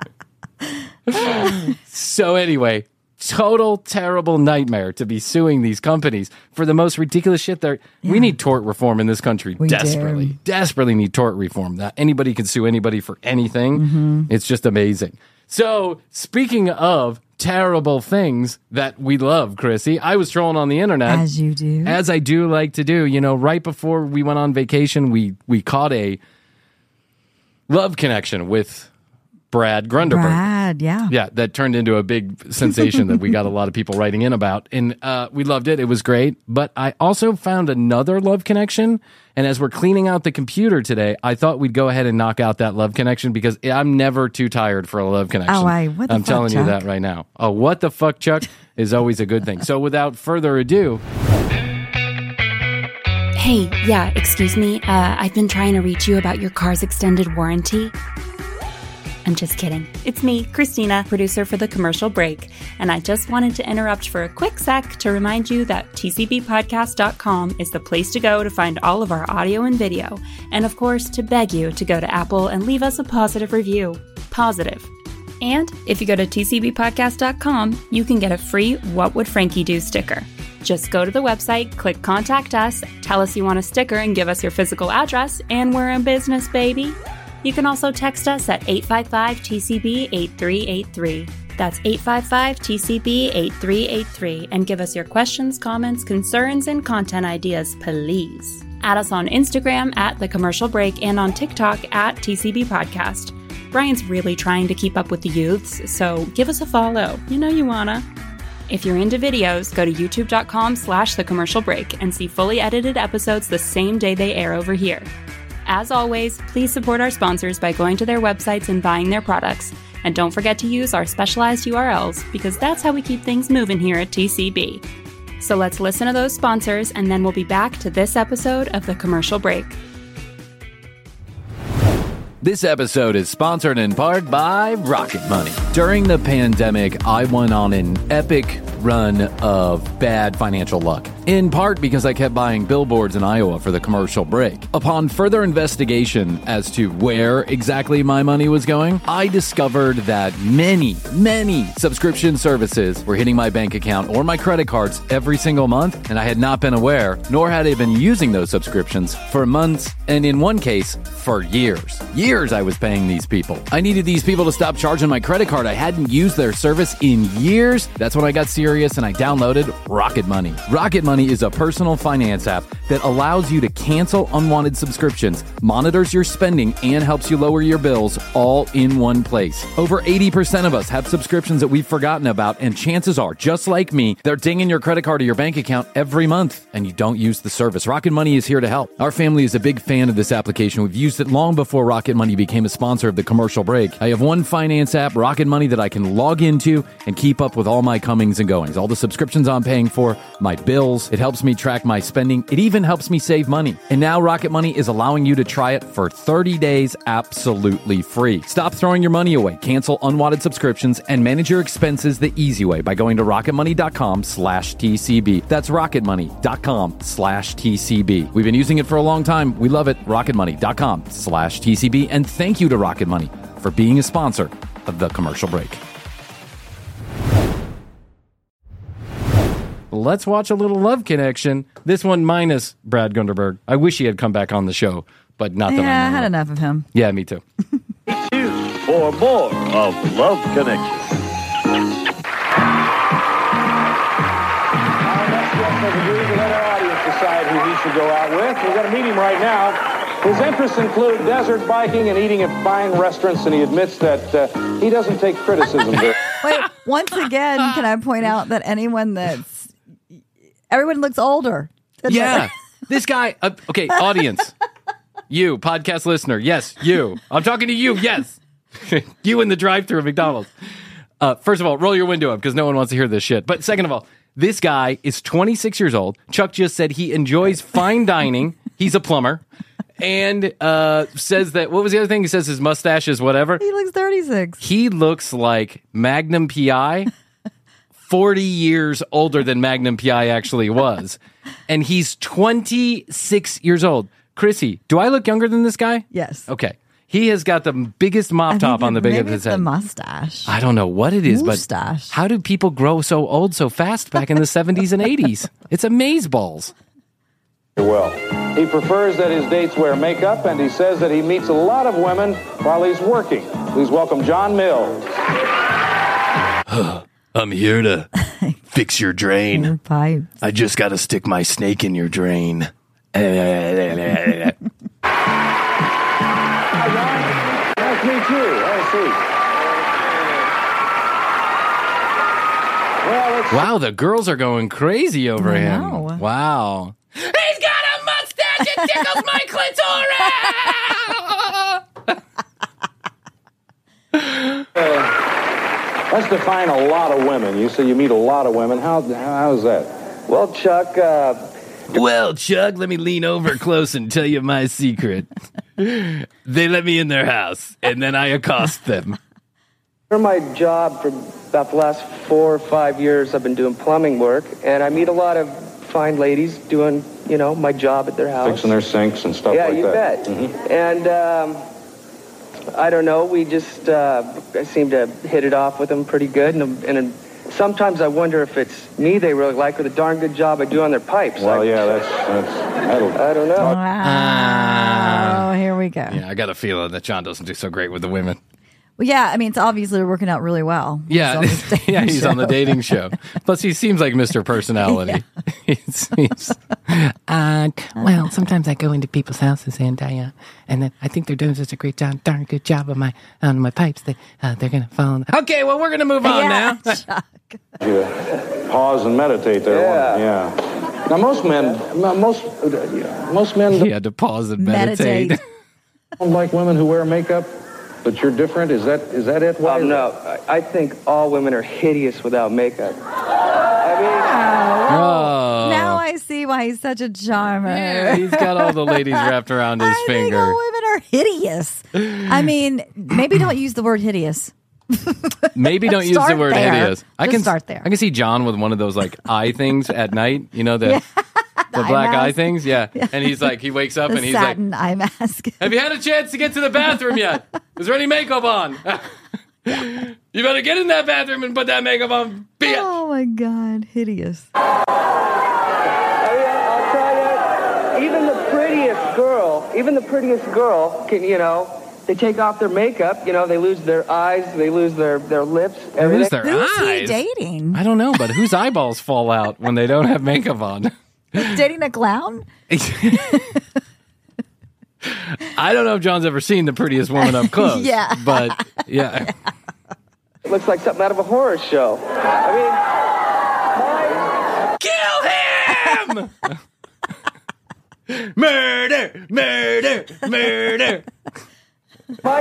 [SPEAKER 4] So anyway, total terrible nightmare to be suing these companies for the most ridiculous shit. We need tort reform in this country. We desperately need tort reform. That anybody can sue anybody for anything. Mm-hmm. It's just amazing. So speaking of terrible things that we love, Chrissy, I was trolling on the internet.
[SPEAKER 3] As you do.
[SPEAKER 4] As I do like to do. Right before we went on vacation, we caught a love connection with Brad Grunderberg.
[SPEAKER 3] Yeah,
[SPEAKER 4] that turned into a big sensation that we got a lot of people writing in about. And we loved it. It was great. But I also found another love connection. And as we're cleaning out the computer today, I thought we'd go ahead and knock out that love connection because I'm never too tired for a love connection.
[SPEAKER 3] What the
[SPEAKER 4] I'm
[SPEAKER 3] fuck,
[SPEAKER 4] telling
[SPEAKER 3] Chuck?
[SPEAKER 4] you that right now. Oh, what the fuck, Chuck, is always a good thing. So without further ado...
[SPEAKER 6] Hey, yeah, excuse me. I've been trying to reach you about your car's extended warranty. I'm just kidding. It's me, Christina, producer for The Commercial Break, and I just wanted to interrupt for a quick sec to remind you that tcbpodcast.com is the place to go to find all of our audio and video, and of course, to beg you to go to Apple and leave us a positive review. Positive. And if you go to tcbpodcast.com, you can get a free What Would Frankie Do sticker. Just go to the website, click Contact Us, tell us you want a sticker, and give us your physical address, and we're in business, baby. You can also text us at 855-TCB-8383. That's 855-TCB-8383 and give us your questions, comments, concerns, and content ideas, please. Add us on Instagram at The Commercial Break and on TikTok at TCB Podcast. Brian's really trying to keep up with the youths, so give us a follow. You know you wanna. If you're into videos, go to youtube.com/The Commercial Break and see fully edited episodes the same day they air over here. As always, please support our sponsors by going to their websites and buying their products. And don't forget to use our specialized URLs because that's how we keep things moving here at TCB. So let's listen to those sponsors and then we'll be back to this episode of The Commercial Break.
[SPEAKER 4] This episode is sponsored in part by Rocket Money. During the pandemic, I went on an epic run of bad financial luck, in part because I kept buying billboards in Iowa for The Commercial Break. Upon further investigation as to where exactly my money was going, I discovered that many subscription services were hitting my bank account or my credit cards every single month, and I had not been aware, nor had I been using those subscriptions for months, and in one case, for years. Years I was paying these people. I needed these people to stop charging my credit card. I hadn't used their service in years. That's when I got serious and I downloaded Rocket Money. Rocket Money is a personal finance app that allows you to cancel unwanted subscriptions, monitors your spending, and helps you lower your bills all in one place. Over 80% of us have subscriptions that we've forgotten about, and chances are, just like me, they're dinging your credit card or your bank account every month, and you don't use the service. Rocket Money is here to help. Our family is a big fan of this application. We've used it long before Rocket Money became a sponsor of The Commercial Break. I have one finance app, Rocket Money, that I can log into and keep up with all my comings and goings, all the subscriptions I'm paying for, my bills. It helps me track my spending. It even helps me save money. And now Rocket Money is allowing you to try it for 30 days absolutely free. Stop throwing your money away, cancel unwanted subscriptions, and manage your expenses the easy way by going to rocketmoney.com/TCB. That's rocketmoney.com/TCB. We've been using it for a long time. We love it. rocketmoney.com/TCB. And thank you to Rocket Money for being a sponsor of The Commercial Break. let's watch a little Love Connection. This one minus Brad Gunderberg. I wish he had come back on the show, but not that
[SPEAKER 3] I had enough of him.
[SPEAKER 4] Yeah, me too.
[SPEAKER 7] For more of Love Connection.
[SPEAKER 8] Our next guest has agreed to let our audience decide who he should go out with. We're going to meet him right now. His interests include desert biking and eating at fine restaurants, and he admits that he doesn't take criticism very.
[SPEAKER 3] Wait, once again, can I point out that everyone looks older?
[SPEAKER 4] Yeah, this guy. Okay, audience, you podcast listener, yes, you. I'm talking to you, yes, you in the drive-thru of McDonald's. First of all, roll your window up because no one wants to hear this shit. But second of all, this guy is 26 years old. Chuck just said he enjoys fine dining. He's a plumber. And says that, what was the other thing? He says his mustache is whatever.
[SPEAKER 3] He looks 36.
[SPEAKER 4] He looks like Magnum P.I., 40 years older than Magnum P.I. actually was. And he's 26 years old. Chrissy, do I look younger than this guy?
[SPEAKER 3] Yes.
[SPEAKER 4] Okay. He has got the biggest mop top on the back of his head.
[SPEAKER 3] The mustache.
[SPEAKER 4] I don't know what it is,
[SPEAKER 3] Mustache.
[SPEAKER 4] but how do people grow so old so fast back in the 70s and 80s? It's amazeballs.
[SPEAKER 8] Well, he prefers that his dates wear makeup, and he says that he meets a lot of women while he's working. Please welcome John Mills.
[SPEAKER 9] I'm here to fix your drain.
[SPEAKER 3] Your pipes.
[SPEAKER 9] I just got to stick my snake in your drain.
[SPEAKER 8] Hi, John. Nice to meet you. Have a seat. Well,
[SPEAKER 4] wow, the girls are going crazy over him.
[SPEAKER 3] Know.
[SPEAKER 4] Wow. He's got a mustache! It tickles my clitoris!
[SPEAKER 8] Let's define a lot of women. You say you meet a lot of women. How is that?
[SPEAKER 10] Well, Chuck,
[SPEAKER 9] let me lean over close and tell you my secret. They let me in their house, and then I accost them.
[SPEAKER 10] for my job for about the last 4 or 5 years, I've been doing plumbing work, and I meet a lot of fine ladies doing, you know, my job at their house.
[SPEAKER 8] Fixing their sinks and stuff like that.
[SPEAKER 10] Yeah, you bet. Mm-hmm. And I don't know, we just I seem to hit it off with them pretty good, and sometimes I wonder if it's me they really like or the darn good job I do on their pipes.
[SPEAKER 8] Well, yeah, that's
[SPEAKER 10] I don't know.
[SPEAKER 3] Wow, here we go.
[SPEAKER 4] Yeah, I got a feeling that John doesn't do so great with the women.
[SPEAKER 3] Well, yeah, I mean, it's obviously working out really well.
[SPEAKER 4] Yeah, he's on the dating show. Plus, he seems like Mr. Personality.
[SPEAKER 11] Yeah. Well, sometimes I go into people's houses and then I think they're doing such a great job, darn good job on my pipes. They're gonna fall.
[SPEAKER 4] Okay, well, we're gonna move on now.
[SPEAKER 8] Pause and meditate there. Yeah. Now, most men.
[SPEAKER 4] He had to pause and meditate.
[SPEAKER 8] Don't like women who wear makeup. But you're different? Is that it?
[SPEAKER 10] No, I think all women are hideous without makeup.
[SPEAKER 3] Now I see why he's such a charmer.
[SPEAKER 4] Yeah, he's got all the ladies wrapped around his finger.
[SPEAKER 3] I think all women are hideous. I mean, maybe don't use the word hideous.
[SPEAKER 4] Maybe don't use the word hideous.
[SPEAKER 3] I can start there.
[SPEAKER 4] I can see John with one of those like eye things at night. You know the black eye things. Yeah, and he's like, he wakes up and he's like,
[SPEAKER 3] satin eye mask.
[SPEAKER 4] Have you had a chance to get to the bathroom yet? Is there any makeup on? You better get in that bathroom and put that makeup on.
[SPEAKER 3] Oh my God, hideous.
[SPEAKER 10] I'll tell you, even the prettiest girl can, you know, they take off their makeup, you know, they lose their eyes, they lose their lips.
[SPEAKER 4] They lose their
[SPEAKER 3] Who's
[SPEAKER 4] eyes.
[SPEAKER 3] he dating?
[SPEAKER 4] I don't know, but whose eyeballs fall out when they don't have makeup on?
[SPEAKER 3] Dating a clown?
[SPEAKER 4] I don't know if John's ever seen the prettiest woman up close.
[SPEAKER 3] Yeah.
[SPEAKER 4] But, yeah.
[SPEAKER 10] It looks like something out of a horror show.
[SPEAKER 4] Kill him! Murder! Murder! Murder!
[SPEAKER 10] My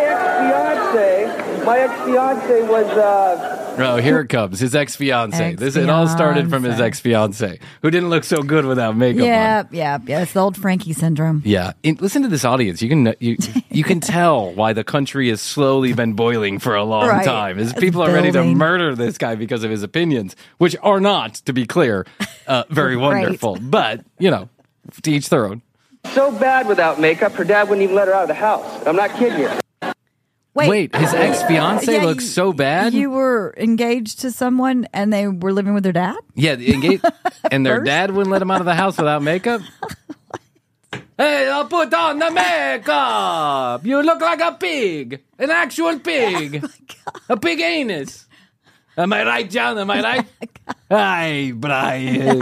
[SPEAKER 10] ex-fiance was,
[SPEAKER 4] Oh, here it comes. His ex-fiance. It all started from his ex-fiance, who didn't look so good without makeup on.
[SPEAKER 3] Yeah. It's the old Frankie syndrome.
[SPEAKER 4] Yeah. Listen to this audience. You can tell why the country has slowly been boiling for a long time. As people are ready to murder this guy because of his opinions, which are not, to be clear, very wonderful. But, you know, to each their own.
[SPEAKER 10] so bad without makeup, her dad wouldn't even let her out of the house. I'm not kidding you.
[SPEAKER 4] Wait, his ex-fiance looks so bad?
[SPEAKER 3] You were engaged to someone and they were living with their dad?
[SPEAKER 4] Yeah, engaged, and their dad wouldn't let him out of the house without makeup? Hey, I'll put on the makeup! You look like a pig! An actual pig! Oh a pig anus! Am I right, John? Am I right? Hi, Brian.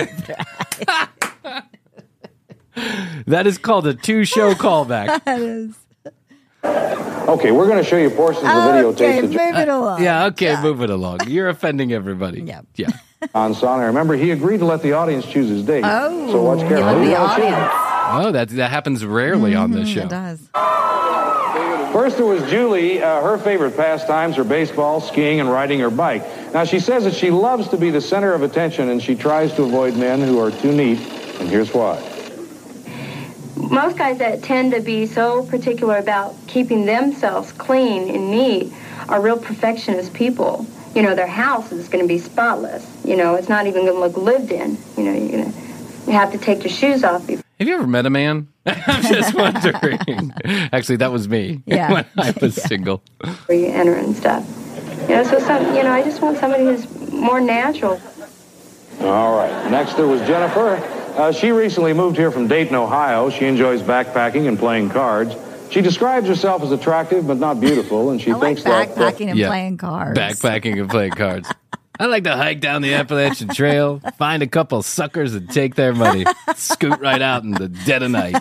[SPEAKER 4] That is called a two-show callback.
[SPEAKER 3] That is.
[SPEAKER 8] Okay, we're going to show you portions of videotapes.
[SPEAKER 3] Okay, move it along.
[SPEAKER 4] Move it along. You're offending everybody. Yeah.
[SPEAKER 8] On Son, remember, he agreed to let the audience choose his date.
[SPEAKER 3] Oh,
[SPEAKER 8] so watch carefully.
[SPEAKER 3] the audience.
[SPEAKER 4] Oh, that happens rarely on this show.
[SPEAKER 3] It does.
[SPEAKER 8] First, there was Julie. Her favorite pastimes are baseball, skiing, and riding her bike. Now, she says that she loves to be the center of attention, and she tries to avoid men who are too neat, and here's why.
[SPEAKER 12] Most guys that tend to be so particular about keeping themselves clean and neat are real perfectionist people. You know, their house is going to be spotless. You know, it's not even going to look lived in. You know, you have to take your shoes off.
[SPEAKER 4] Have you ever met a man? I'm just wondering. Actually, that was me when I was single.
[SPEAKER 12] Where you enter and stuff. You know, so I just want somebody who's more natural.
[SPEAKER 8] All right. Next, there was Jennifer. She recently moved here from Dayton, Ohio. She enjoys backpacking and playing cards. She describes herself as attractive but not beautiful, and she thinks
[SPEAKER 3] backpacking and playing cards.
[SPEAKER 4] Backpacking and playing cards. I like to hike down the Appalachian Trail, find a couple suckers and take their money, scoot right out in the dead of night.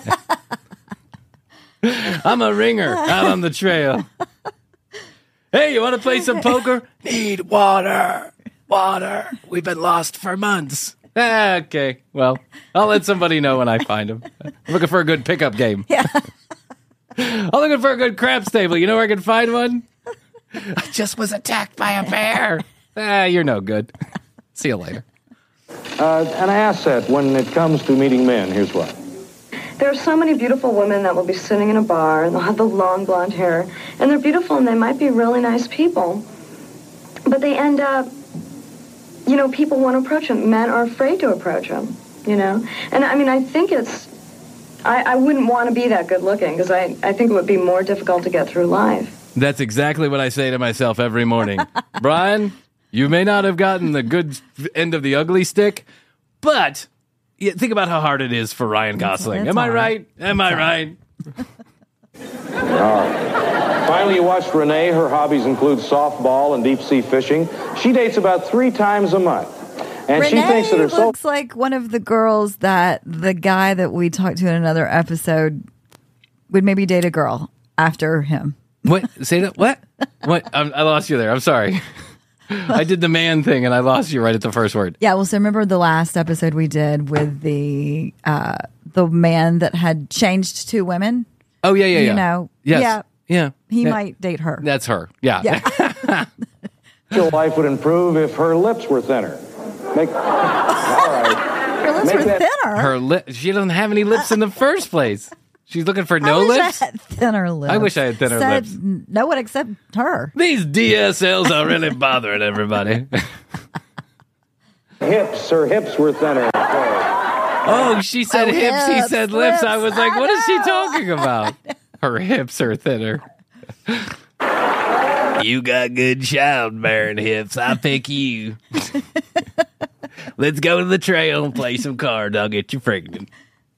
[SPEAKER 4] I'm a ringer out on the trail. Hey, you want to play some poker? Need water. Water. We've been lost for months. Okay, well, I'll let somebody know when I find them. I'm looking for a good pickup game.
[SPEAKER 3] Yeah.
[SPEAKER 4] I'm looking for a good craps table. You know where I can find one? I just was attacked by a bear. You're no good. See you later.
[SPEAKER 8] An asset when it comes to meeting men. Here's what.
[SPEAKER 13] There are so many beautiful women that will be sitting in a bar, and they'll have the long blonde hair, and they're beautiful, and they might be really nice people, but they end up, you know, people want to approach them. Men are afraid to approach them, you know? And, I mean, I think I wouldn't want to be that good looking, because I think it would be more difficult to get through life.
[SPEAKER 4] That's exactly what I say to myself every morning. Brian, you may not have gotten the good end of the ugly stick, but think about how hard it is for Ryan Gosling. Am I right? Am I right?
[SPEAKER 8] All right. Finally, you watched Renee. Her hobbies include softball and deep-sea fishing. She dates about 3 times a month. And
[SPEAKER 3] Renee
[SPEAKER 8] she thinks that her
[SPEAKER 3] looks like one of the girls that the guy that we talked to in another episode would maybe date a girl after him.
[SPEAKER 4] What? Say that? What? What? I lost you there. I'm sorry. I did the man thing and I lost you right at the first word.
[SPEAKER 3] Yeah, well, so remember the last episode we did with the man that had changed 2 women?
[SPEAKER 4] Oh, yeah.
[SPEAKER 3] You know?
[SPEAKER 4] Yes. Yeah.
[SPEAKER 3] He might date her.
[SPEAKER 4] That's her. Yeah.
[SPEAKER 8] Your life would improve if her lips were thinner. All right.
[SPEAKER 3] Her lips were thinner?
[SPEAKER 4] She doesn't have any lips in the first place. She's looking for no lips?
[SPEAKER 3] I had thinner lips.
[SPEAKER 4] I wish I had thinner lips.
[SPEAKER 3] No one except her.
[SPEAKER 4] These DSLs are really bothering everybody.
[SPEAKER 8] Her hips were thinner.
[SPEAKER 4] Oh, she said hips, he said lips. I was like, what is she talking about? Her hips are thinner. You got good childbearing hips. I pick you. Let's go to the trail and play some cards. I'll get you pregnant.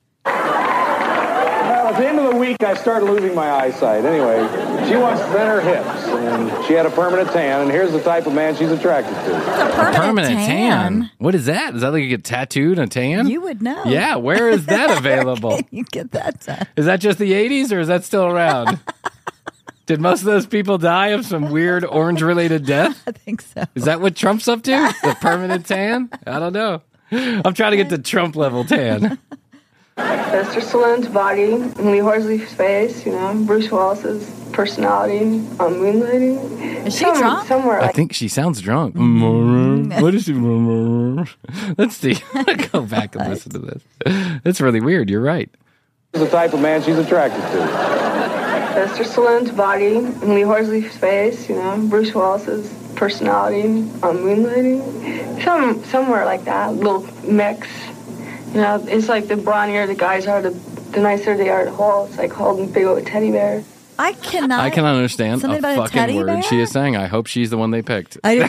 [SPEAKER 8] Well, at the end of the week, I started losing my eyesight. Anyway, she wants thinner hips, and she had a permanent tan, and here's the type of man she's attracted to.
[SPEAKER 3] A permanent tan?
[SPEAKER 4] What is that? Is that like you get tattooed and a tan?
[SPEAKER 3] You would know.
[SPEAKER 4] Yeah, where is that available?
[SPEAKER 3] Where can you get that done?
[SPEAKER 4] Is that just the 80s, or is that still around? Did most of those people die of some weird orange-related death?
[SPEAKER 3] I think so.
[SPEAKER 4] Is that what Trump's up to? The permanent tan? I don't know. I'm trying to get the Trump-level tan.
[SPEAKER 13] Sylvester Stallone's body, Lee Horsley's face, you know, Bruce Willis's personality on Moonlighting.
[SPEAKER 3] Is she drunk?
[SPEAKER 13] Somewhere
[SPEAKER 4] I think she sounds drunk. What is she? Let's see. Go back and listen to this. That's really weird. You're right.
[SPEAKER 8] The type of man she's attracted to.
[SPEAKER 13] Sylvester Stallone's body, Lee Horsley's face, you know, Bruce Willis's personality on Moonlighting. Somewhere like that, little mix. You know, it's like the brawnier the guys are, the nicer they are to hold. It's like holding big old teddy bear.
[SPEAKER 3] I cannot.
[SPEAKER 4] I can understand
[SPEAKER 3] Something
[SPEAKER 4] a
[SPEAKER 3] about a
[SPEAKER 4] fucking
[SPEAKER 3] teddy
[SPEAKER 4] word
[SPEAKER 3] bear?
[SPEAKER 4] she is saying. I hope she's the one they picked.
[SPEAKER 3] I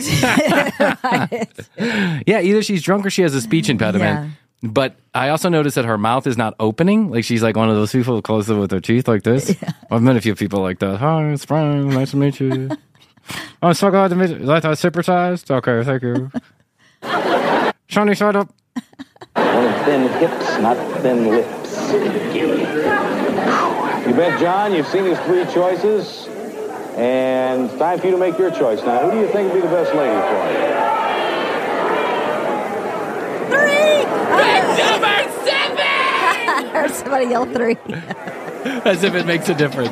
[SPEAKER 4] Yeah, either she's drunk or she has a speech impediment. Yeah. But I also noticed that her mouth is not opening. Like she's like one of those people who close it with their teeth like this. Yeah. I've met a few people like that. Hi, it's Brian. Nice to meet you. Oh, so glad to meet you. Is that supersized? Okay, thank you. Shawnee, shut up.
[SPEAKER 8] Thin hips, not thin lips. You bet, John, you've seen his 3 choices. And it's time for you to make your choice. Now, who do you think would be the best lady for you?
[SPEAKER 3] 3! Number 7! I heard somebody yell 3.
[SPEAKER 4] As if it makes a difference.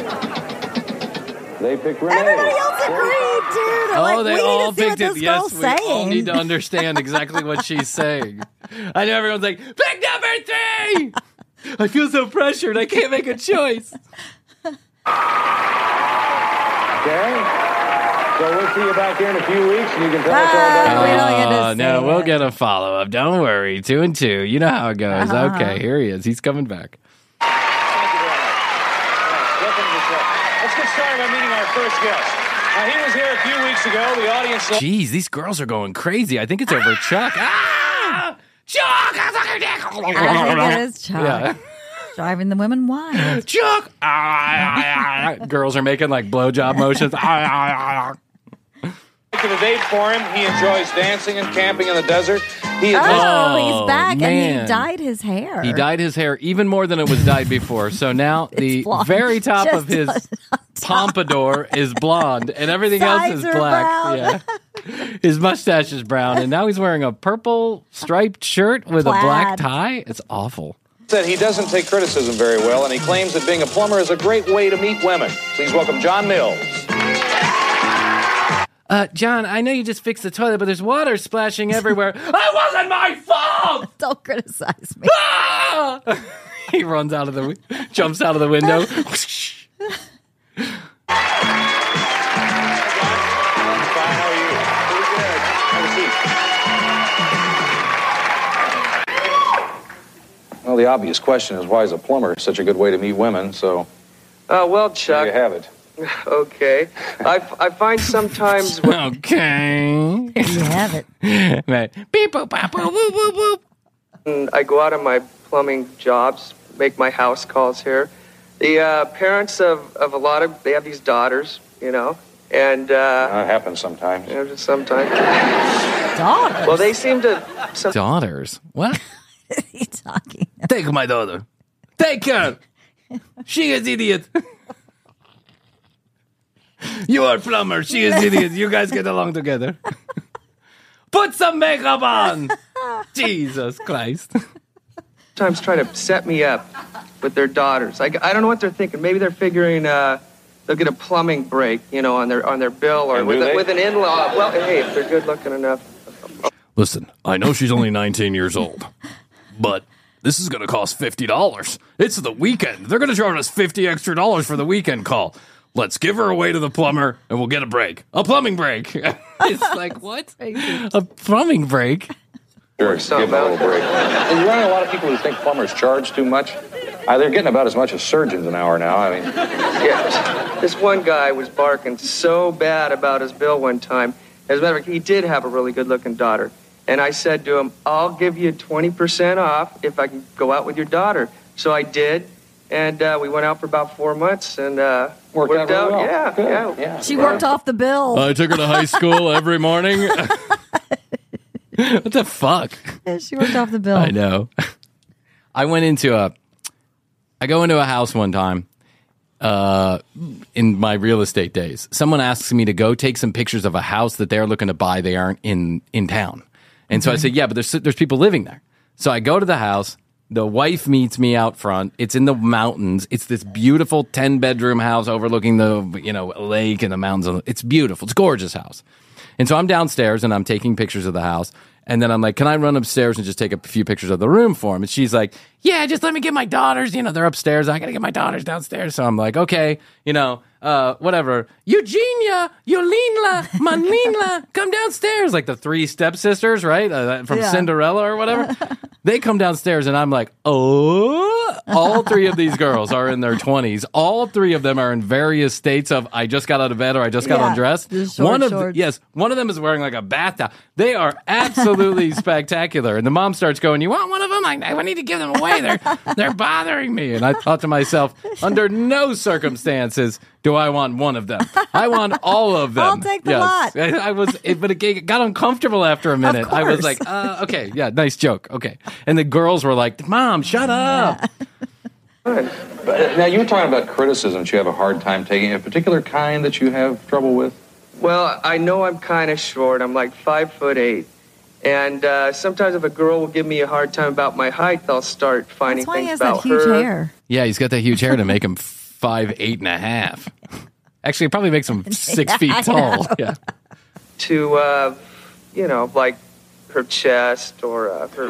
[SPEAKER 8] They picked Renee.
[SPEAKER 3] Everybody else agreed, dude.
[SPEAKER 4] They all picked it. Yes, we all need to understand exactly what she's saying. I know everyone's like, pick number 3! I feel so pressured. I can't make a choice.
[SPEAKER 8] Okay. So we'll see you back here in a few weeks, and you can tell us all about it.
[SPEAKER 4] No, we'll get a follow-up. Don't worry. 2 and 2. You know how it goes. Okay, here he is. He's coming back.
[SPEAKER 8] Thank you very much. Welcome to the show. Let's get started by meeting our first guest. He was here a few weeks ago. The audience...
[SPEAKER 4] Jeez, these girls are going crazy. I think it's over Chuck. Ah! Chuck!
[SPEAKER 3] I think it is Chuck. Yeah. Driving the women wild.
[SPEAKER 4] Chuck! Girls are making like blowjob motions.
[SPEAKER 8] To the date for him. He enjoys dancing and camping in the desert.
[SPEAKER 3] He's back, man. And he dyed his hair.
[SPEAKER 4] He dyed his hair even more than it was dyed before. So now the very top of his pompadour is blonde, and everything else is black. Yeah, his mustache is brown, and now he's wearing a purple striped shirt with a black tie. It's awful.
[SPEAKER 8] Said he doesn't take criticism very well, and he claims that being a plumber is a great way to meet women. Please welcome John Mills.
[SPEAKER 4] John, I know you just fixed the toilet, but there's water splashing everywhere. That wasn't my fault!
[SPEAKER 3] Don't criticize me.
[SPEAKER 4] Ah! He runs out of jumps out of the window.
[SPEAKER 8] Well, the obvious question is, why is a plumber such a good way to meet women? So,
[SPEAKER 10] well, Chuck,
[SPEAKER 8] there you have it.
[SPEAKER 10] Okay. I find sometimes...
[SPEAKER 4] Okay.
[SPEAKER 3] You have it.
[SPEAKER 4] Beep, boop, bop, boop, boop, boop,
[SPEAKER 10] boop. I go out on my plumbing jobs, make my house calls here. The parents of a lot of... They have these daughters, you know, and...
[SPEAKER 8] That happens sometimes.
[SPEAKER 10] Just sometimes.
[SPEAKER 3] Daughters?
[SPEAKER 10] Well, they seem to...
[SPEAKER 4] Daughters? What?
[SPEAKER 3] What are you talking about?
[SPEAKER 9] Take my daughter. Take her. She is idiot. You are plumber. She is idiot. You guys get along together. Put some makeup on. Jesus Christ.
[SPEAKER 10] Sometimes try to set me up with their daughters. I don't know what they're thinking. Maybe they're figuring they'll get a plumbing break, you know, on their bill, or with an in-law. Well, hey, if they're good looking enough.
[SPEAKER 9] Listen, I know she's only 19 years old, but this is going to cost $50. It's the weekend. They're going to charge us $50 extra for the weekend call. Let's give her away to the plumber, and we'll get a break. A plumbing break.
[SPEAKER 4] It's like, what? A plumbing break?
[SPEAKER 8] Sure, give them a little break. And you're running a lot of people who think plumbers charge too much. They're getting about as much as surgeons an hour now. I mean,
[SPEAKER 10] yeah, this one guy was barking so bad about his bill one time. As a matter of fact, he did have a really good-looking daughter. And I said to him, I'll give you 20% off if I can go out with your daughter. So I did. And we went out for about 4 months, and worked out. Well. Yeah.
[SPEAKER 3] She worked off the bill.
[SPEAKER 4] I took her to high school every morning. What the fuck?
[SPEAKER 3] Yeah, she worked off the bill.
[SPEAKER 4] I know. I go into a house one time in my real estate days. Someone asks me to go take some pictures of a house that they're looking to buy. They aren't in town. And so I said, yeah, but there's people living there. So I go to the house. The wife meets me out front. It's in the mountains. It's this beautiful 10-bedroom house overlooking the, lake and the mountains. It's beautiful. It's a gorgeous house. And so I'm downstairs and I'm taking pictures of the house. And then I'm like, can I run upstairs and just take a few pictures of the room for him? And she's like, yeah, just let me get my daughters. They're upstairs. I got to get my daughters downstairs. So I'm like, okay, whatever. Eugenia, Yolina, Manila, come downstairs. Like the 3 stepsisters, right? From Cinderella or whatever. They come downstairs and I'm like, oh, all 3 of these girls are in their 20s. All 3 of them are in various states of I just got out of bed or I just got undressed. One of them is wearing like a bath towel. They are absolutely spectacular. And the mom starts going, you want one of them? I need to give them away. They're bothering me. And I thought to myself, under no circumstances do I want one of them. I want all of them.
[SPEAKER 3] I'll take the lot.
[SPEAKER 4] But it got uncomfortable after a minute. I was like, okay, yeah, nice joke. Okay. And the girls were like, Mom, shut up.
[SPEAKER 8] But now, you were talking about criticism that you have a hard time taking. A particular kind that you have trouble with?
[SPEAKER 10] Well, I know I'm kind of short. I'm like 5'8". And sometimes if a girl will give me a hard time about my height, I'll start finding things about her. That's why he has that huge hair.
[SPEAKER 4] Yeah, he's got that huge hair to make him 5'8.5". Actually, it probably makes him 6 feet tall. Yeah.
[SPEAKER 10] To, like her chest or her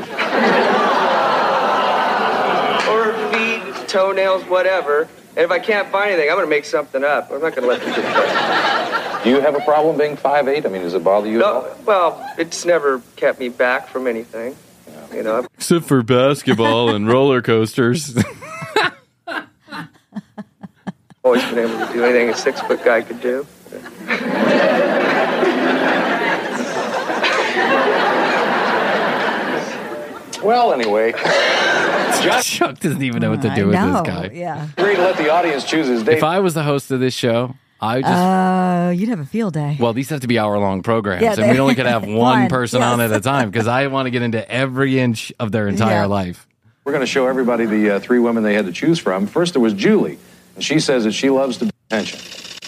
[SPEAKER 10] feet, toenails, whatever. And if I can't find anything, I'm going to make something up. I'm not going to let them get close.
[SPEAKER 8] Do you have a problem being 5'8"? I mean, does it bother you at all?
[SPEAKER 10] Well, it's never kept me back from anything.
[SPEAKER 4] Except for basketball and roller coasters.
[SPEAKER 10] Always been able to do anything a 6-foot guy could do.
[SPEAKER 8] Well, anyway.
[SPEAKER 4] Chuck doesn't even know what to do with this guy.
[SPEAKER 3] Yeah.
[SPEAKER 8] Agree to let the audience choose his date.
[SPEAKER 4] If I was the host of this show, I would just...
[SPEAKER 3] you'd have a field day.
[SPEAKER 4] Well, these have to be hour-long programs, and we only could have one person on at a time, because I want to get into every inch of their entire life.
[SPEAKER 8] We're going to show everybody the 3 women they had to choose from. First, there was Julie, and she says that she loves to be attention.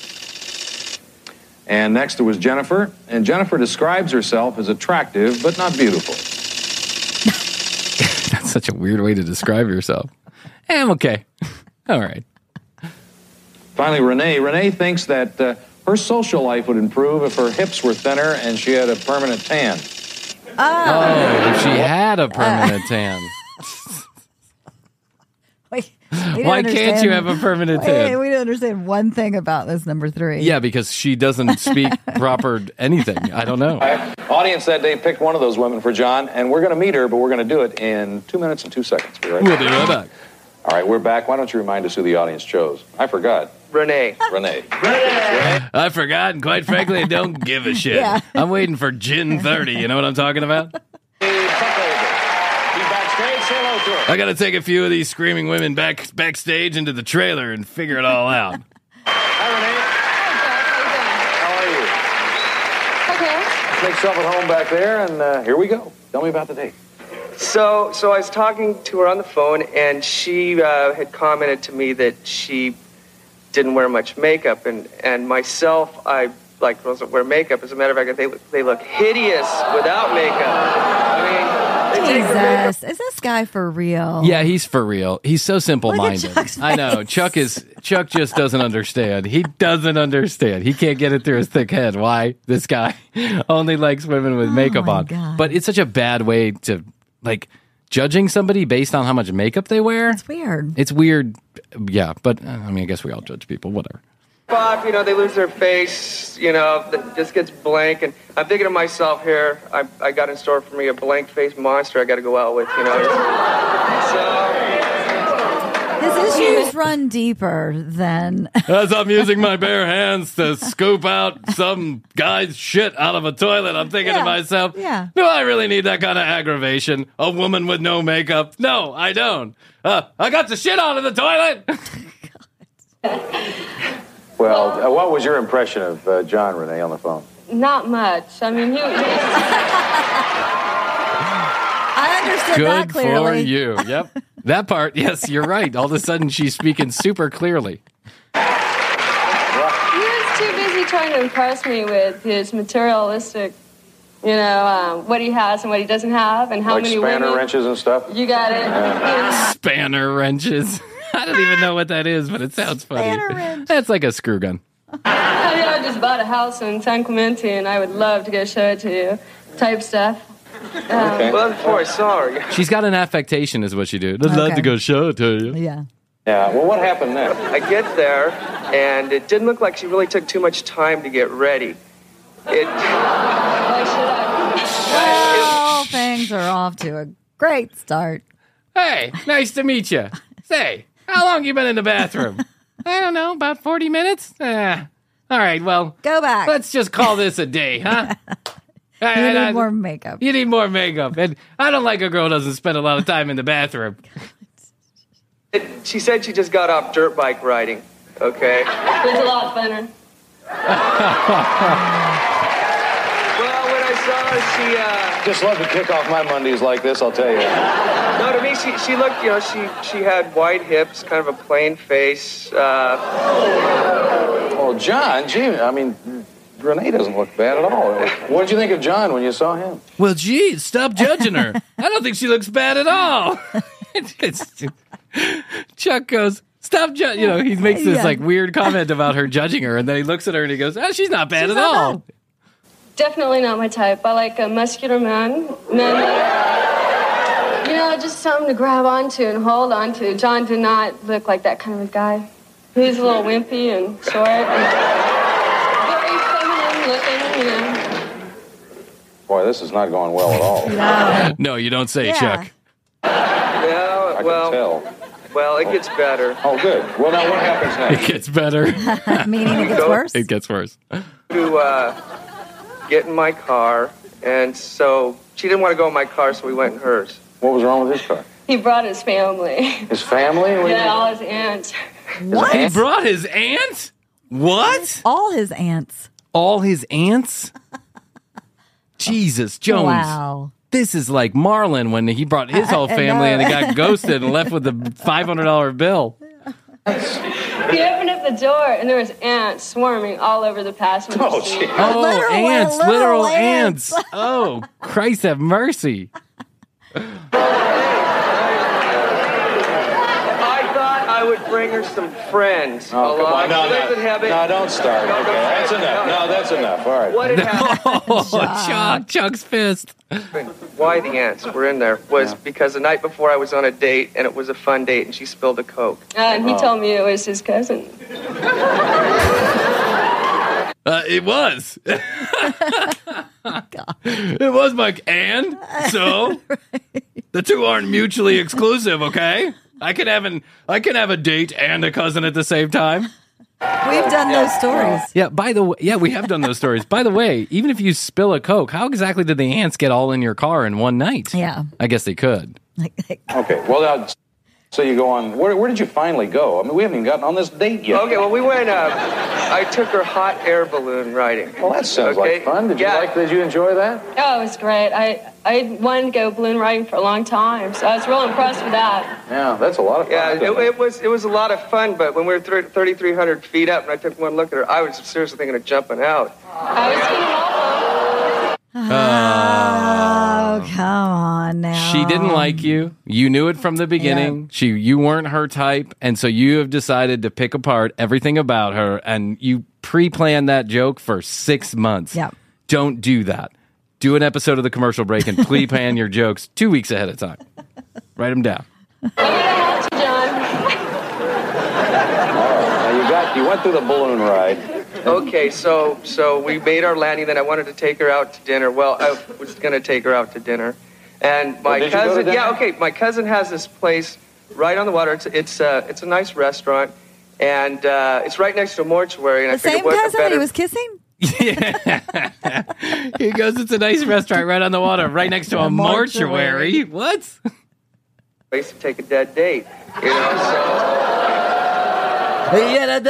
[SPEAKER 8] And next, there was Jennifer, and Jennifer describes herself as attractive, but not beautiful.
[SPEAKER 4] That's such a weird way to describe yourself. I'm okay. All right.
[SPEAKER 8] Finally, Renee. Renee thinks that her social life would improve if her hips were thinner and she had a permanent tan.
[SPEAKER 4] Oh, if she had a permanent tan. Why can't you have a permanent tan?
[SPEAKER 3] We don't understand one thing about this number 3.
[SPEAKER 4] Yeah, because she doesn't speak proper anything. I don't know.
[SPEAKER 8] Audience that day picked one of those women for John, and we're going to meet her, but we're going to do it in 2 minutes and 2 seconds.
[SPEAKER 4] We'll be right back.
[SPEAKER 8] All right, we're back. Why don't you remind us who the audience chose? I forgot.
[SPEAKER 10] Renee.
[SPEAKER 4] I forgot, and quite frankly, I don't give a shit. Yeah. I'm waiting for Gin 30. You know what I'm talking about? I got to take a few of these screaming women backstage into the trailer and figure it all out.
[SPEAKER 8] Hi, Renee. How are you?
[SPEAKER 12] Okay.
[SPEAKER 8] Make yourself at home back there, and here we go. Tell me about the date.
[SPEAKER 10] So I was talking to her on the phone, and she had commented to me that she didn't wear much makeup, and myself, I like girls that wear makeup. As a matter of fact, they look hideous without makeup.
[SPEAKER 3] Jesus, is this guy for real?
[SPEAKER 4] Yeah, he's for real. He's so simple-minded. I know. Chuck just doesn't understand. He doesn't understand. He can't get it through his thick head why this guy only likes women with makeup on. God. But it's such a bad way to, judging somebody based on how much makeup they wear.
[SPEAKER 3] It's weird.
[SPEAKER 4] It's weird. Yeah, but, I guess we all judge people. Whatever.
[SPEAKER 10] Bob, they lose their face, that just gets blank. And I'm thinking to myself here, I got in store for me a blank-faced monster I got to go out with, So...
[SPEAKER 3] His issues run deeper than...
[SPEAKER 4] As I'm using my bare hands to scoop out some guy's shit out of a toilet, I'm thinking to myself, do I really need that kind of aggravation? A woman with no makeup? No, I don't. I got the shit out of the toilet!
[SPEAKER 8] Well, what was your impression of John, Renee, on the phone?
[SPEAKER 12] Not much. I mean,
[SPEAKER 3] I understood
[SPEAKER 4] Good
[SPEAKER 3] that clearly.
[SPEAKER 4] for you. Yep. That part, yes, you're right. All of a sudden, she's speaking super clearly.
[SPEAKER 12] He was too busy trying to impress me with his materialistic, what he has and what he doesn't have, and how many women...
[SPEAKER 8] Like spanner wrenches and stuff?
[SPEAKER 12] You got it.
[SPEAKER 4] Spanner wrenches. I don't even know what that is, but it sounds funny. That's like a screw gun.
[SPEAKER 12] I just bought a house in San Clemente, and I would love to go show it to you. Type stuff.
[SPEAKER 10] Okay. Well, before I saw her.
[SPEAKER 4] She's got an affectation, is what she do. I'd love to go show it to you.
[SPEAKER 3] Yeah.
[SPEAKER 10] Yeah, well, what happened then? I get there, and it didn't look like she really took too much time to get ready.
[SPEAKER 3] Well, things are off to a great start.
[SPEAKER 4] Hey, nice to meet you. Say, how long you been in the bathroom? I don't know, about 40 minutes? All right, well.
[SPEAKER 3] Go back.
[SPEAKER 4] Let's just call this a day, huh?
[SPEAKER 3] You need more makeup.
[SPEAKER 4] You need more makeup. And I don't like a girl who doesn't spend a lot of time in the bathroom.
[SPEAKER 10] She said she just got off dirt bike riding, okay?
[SPEAKER 13] It was a lot funner.
[SPEAKER 10] Well, when I saw her, she...
[SPEAKER 8] Just love to kick off my Mondays like this, I'll tell you.
[SPEAKER 10] No, to me, she looked, she had wide hips, kind of a plain face.
[SPEAKER 8] Oh, John, gee, I mean, Renee doesn't look bad at all. What did you think of John when you saw him?
[SPEAKER 4] Well, geez, stop judging her. I don't think she looks bad at all. Chuck goes, stop judging. He makes this weird comment about her judging her, and then he looks at her and he goes, she's not bad at all.
[SPEAKER 13] Definitely not my type. I like a muscular man. Just something to grab onto and hold onto. John did not look like that kind of a guy. He was a little wimpy and short and very feminine looking,
[SPEAKER 8] Boy, this is not going well at all.
[SPEAKER 4] No, you don't say, Chuck.
[SPEAKER 10] Yeah,
[SPEAKER 8] I can tell.
[SPEAKER 10] Well, it gets better.
[SPEAKER 8] Oh, good. Well, now what happens next?
[SPEAKER 4] It gets better.
[SPEAKER 3] Meaning it gets worse?
[SPEAKER 4] It gets worse.
[SPEAKER 10] To get in my car, and so she didn't want to go in my car, so we went in hers.
[SPEAKER 8] What was wrong with his car?
[SPEAKER 13] He brought his family.
[SPEAKER 8] His family?
[SPEAKER 13] Yeah, all his aunts.
[SPEAKER 3] What?
[SPEAKER 4] He brought his aunts? What?
[SPEAKER 3] All his aunts.
[SPEAKER 4] All his aunts? Jesus, Jones.
[SPEAKER 3] Wow.
[SPEAKER 4] This is like Marlon when he brought his whole family and he got ghosted and left with a $500 bill.
[SPEAKER 13] He opened up the door and there was ants swarming all over the passenger seat.
[SPEAKER 4] Oh, literal ants. Oh, Christ have mercy.
[SPEAKER 10] I thought I would bring her some friends.
[SPEAKER 8] Oh, come on. No, don't start.
[SPEAKER 10] No,
[SPEAKER 8] okay, that's enough. No, that's enough. All right.
[SPEAKER 10] What had happened?
[SPEAKER 4] Chuck's pissed.
[SPEAKER 10] Why the ants were in there was because the night before I was on a date, and it was a fun date, and she spilled a Coke.
[SPEAKER 13] And he told me it was his cousin.
[SPEAKER 4] It was. It was Mike. And so the two aren't mutually exclusive, okay? I can have a date and a cousin at the same time.
[SPEAKER 3] We've done those stories.
[SPEAKER 4] Yeah, we have done those stories. By the way, even if you spill a Coke, how exactly did the ants get all in your car in one night?
[SPEAKER 3] Yeah.
[SPEAKER 4] I guess they could.
[SPEAKER 8] Okay, well, so you go on. Where did you finally go? I mean, we haven't even gotten on this date yet.
[SPEAKER 10] Okay, well, we went, I took her hot air balloon riding.
[SPEAKER 8] Well, that sounds like fun. Did you enjoy that?
[SPEAKER 13] Oh, it was great. I wanted to go balloon riding for a long time, so I was real impressed with that.
[SPEAKER 8] Yeah, that's a lot of fun.
[SPEAKER 10] Yeah, it was a lot of fun, but when we were 3,300 feet up and I took one look at her, I was seriously thinking of jumping out.
[SPEAKER 13] I was getting all
[SPEAKER 3] Oh, come on now.
[SPEAKER 4] She didn't like you. You knew it from the beginning. Yeah. You weren't her type, and so you have decided to pick apart everything about her, and you pre-planned that joke for 6 months.
[SPEAKER 3] Yeah.
[SPEAKER 4] Don't do that. Do an episode of The Commercial Break and pre-plan your jokes 2 weeks ahead of time. Write them down.
[SPEAKER 8] Now you went through the balloon ride.
[SPEAKER 10] Okay, so we made our landing. Then I wanted to take her out to dinner. Well, I was going to take her out to dinner, and my cousin. Yeah, okay. My cousin has this place right on the water. It's a nice restaurant, and it's right next to a mortuary. And
[SPEAKER 3] the same cousin that he was kissing.
[SPEAKER 4] Yeah. He goes, it's a nice restaurant right on the water, right next to a mortuary. What?
[SPEAKER 10] Place to take a dead date, you know. So.
[SPEAKER 11] Yeah.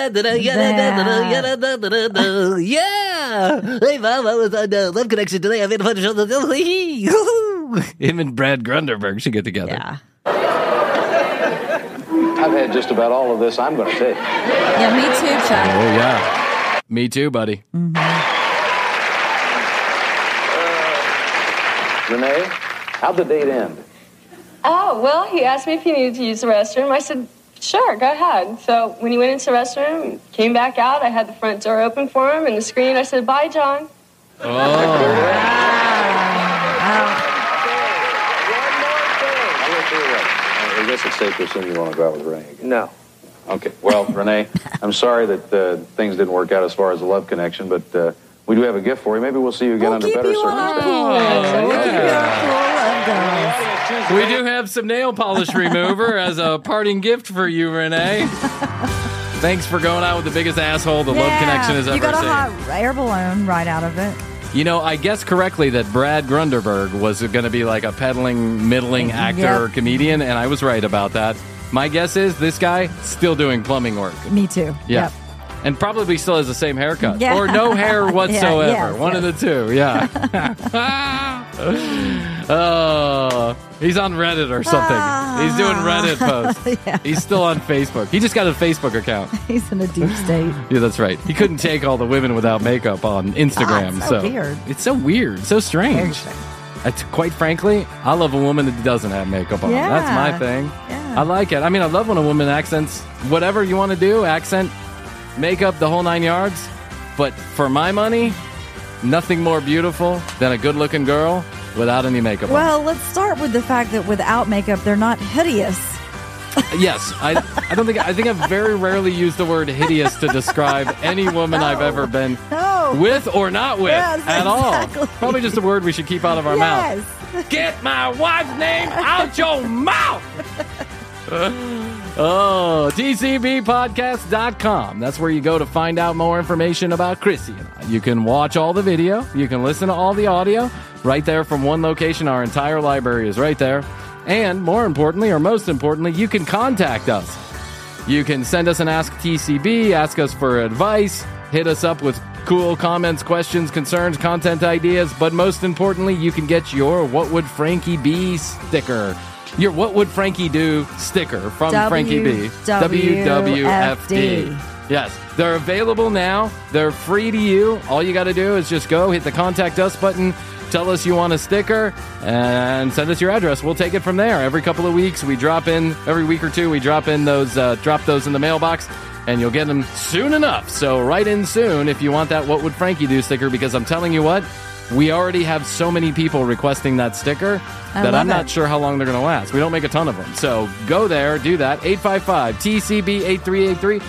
[SPEAKER 11] Hey, Mom, I was on Love Connection today. I made a fun show.
[SPEAKER 4] Him and Brad Grunderberg should get together.
[SPEAKER 3] Yeah.
[SPEAKER 8] I've had just about all of this I'm going to take.
[SPEAKER 3] Yeah, me too, Chuck.
[SPEAKER 4] Oh, yeah. Me too, buddy.
[SPEAKER 3] Mm-hmm.
[SPEAKER 8] Renee, how'd the date end?
[SPEAKER 13] Oh, well, he asked me if he needed to use the restroom. I said, sure, go ahead. So when he went into the restroom, came back out, I had the front door open for him and the screen. I said, bye, John.
[SPEAKER 4] Oh.
[SPEAKER 8] guess it's safe to assume you want to go out with Renee again.
[SPEAKER 10] No.
[SPEAKER 8] Okay. Well, Renee, I'm sorry that things didn't work out as far as the love connection, but we do have a gift for you. Maybe we'll see you again under better circumstances.
[SPEAKER 4] We do have some nail polish remover as a parting gift for you, Renee. Thanks for going out with the biggest asshole the Love Connection has ever seen.
[SPEAKER 3] You got a hot air balloon right out of it.
[SPEAKER 4] You know, I guessed correctly that Brad Grunderberg was going to be like a peddling, middling actor or comedian, and I was right about that. My guess is this guy still doing plumbing work.
[SPEAKER 3] Me too.
[SPEAKER 4] Yeah.
[SPEAKER 3] Yep.
[SPEAKER 4] And probably still has the same haircut.
[SPEAKER 3] Yeah.
[SPEAKER 4] Or no hair whatsoever. One of the two, yeah. He's on Reddit or something. He's doing Reddit posts. Yeah. He's still on Facebook. He just got a Facebook account.
[SPEAKER 3] He's in a deep state.
[SPEAKER 4] Yeah, that's right. He couldn't take all the women without makeup on Instagram.
[SPEAKER 3] It's so weird.
[SPEAKER 4] It's so weird. So strange. Quite frankly, I love a woman that doesn't have makeup on.
[SPEAKER 3] Yeah.
[SPEAKER 4] That's my thing.
[SPEAKER 3] Yeah.
[SPEAKER 4] I like it. I mean, I love when a woman accents whatever you want to do, accent, makeup, the whole 9 yards. But for my money, nothing more beautiful than a good-looking girl without any makeup on.
[SPEAKER 3] Well, let's start with the fact that without makeup, they're not hideous.
[SPEAKER 4] Yes, I think I've very rarely used the word hideous to describe any woman I've ever been with or not with at all. Probably just a word we should keep out of our mouth. Get my wife's name out your mouth! TCBpodcast.com. That's where you go to find out more information about Chrissy and I. You can watch all the video. You can listen to all the audio right there from one location. Our entire library is right there. And more importantly, or most importantly, you can contact us. You can send us an Ask TCB, ask us for advice, hit us up with cool comments, questions, concerns, content ideas, but most importantly, you can get your What Would Frankie Be sticker. Your What Would Frankie Do sticker from Frankie B. WWFD. Yes, they're available now. They're free to you. All you got to do is just go hit the Contact Us button, tell us you want a sticker, and send us your address. We'll take it from there. Every couple of weeks, every week or two, we drop those in the mailbox, and you'll get them soon enough. So write in soon if you want that What Would Frankie Do sticker, because I'm telling you what, we already have so many people requesting that sticker that I'm not sure how long they're going to last. We don't make a ton of them. So go there, do that. 855-TCB-8383,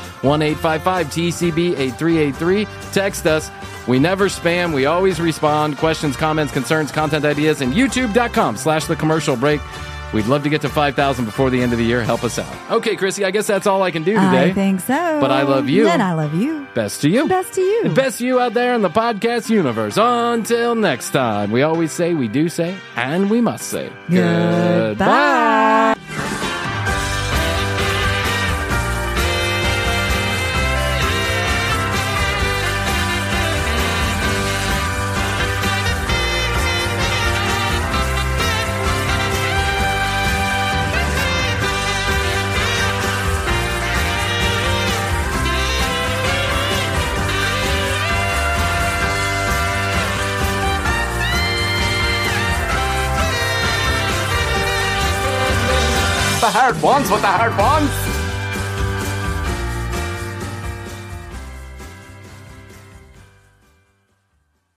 [SPEAKER 4] 1-855-TCB-8383. Text us. We never spam. We always respond. Questions, comments, concerns, content ideas, and youtube.com/The Commercial Break. We'd love to get to 5,000 before the end of the year. Help us out. Okay, Chrissy, I guess that's all I can do today.
[SPEAKER 3] I think so.
[SPEAKER 4] But I love you.
[SPEAKER 3] And I love you.
[SPEAKER 4] Best to you.
[SPEAKER 3] Best to you.
[SPEAKER 4] And best to you out there in the podcast universe. Until next time, we always say, we do say, and we must say goodbye.
[SPEAKER 14] The hard ones with the hard ones.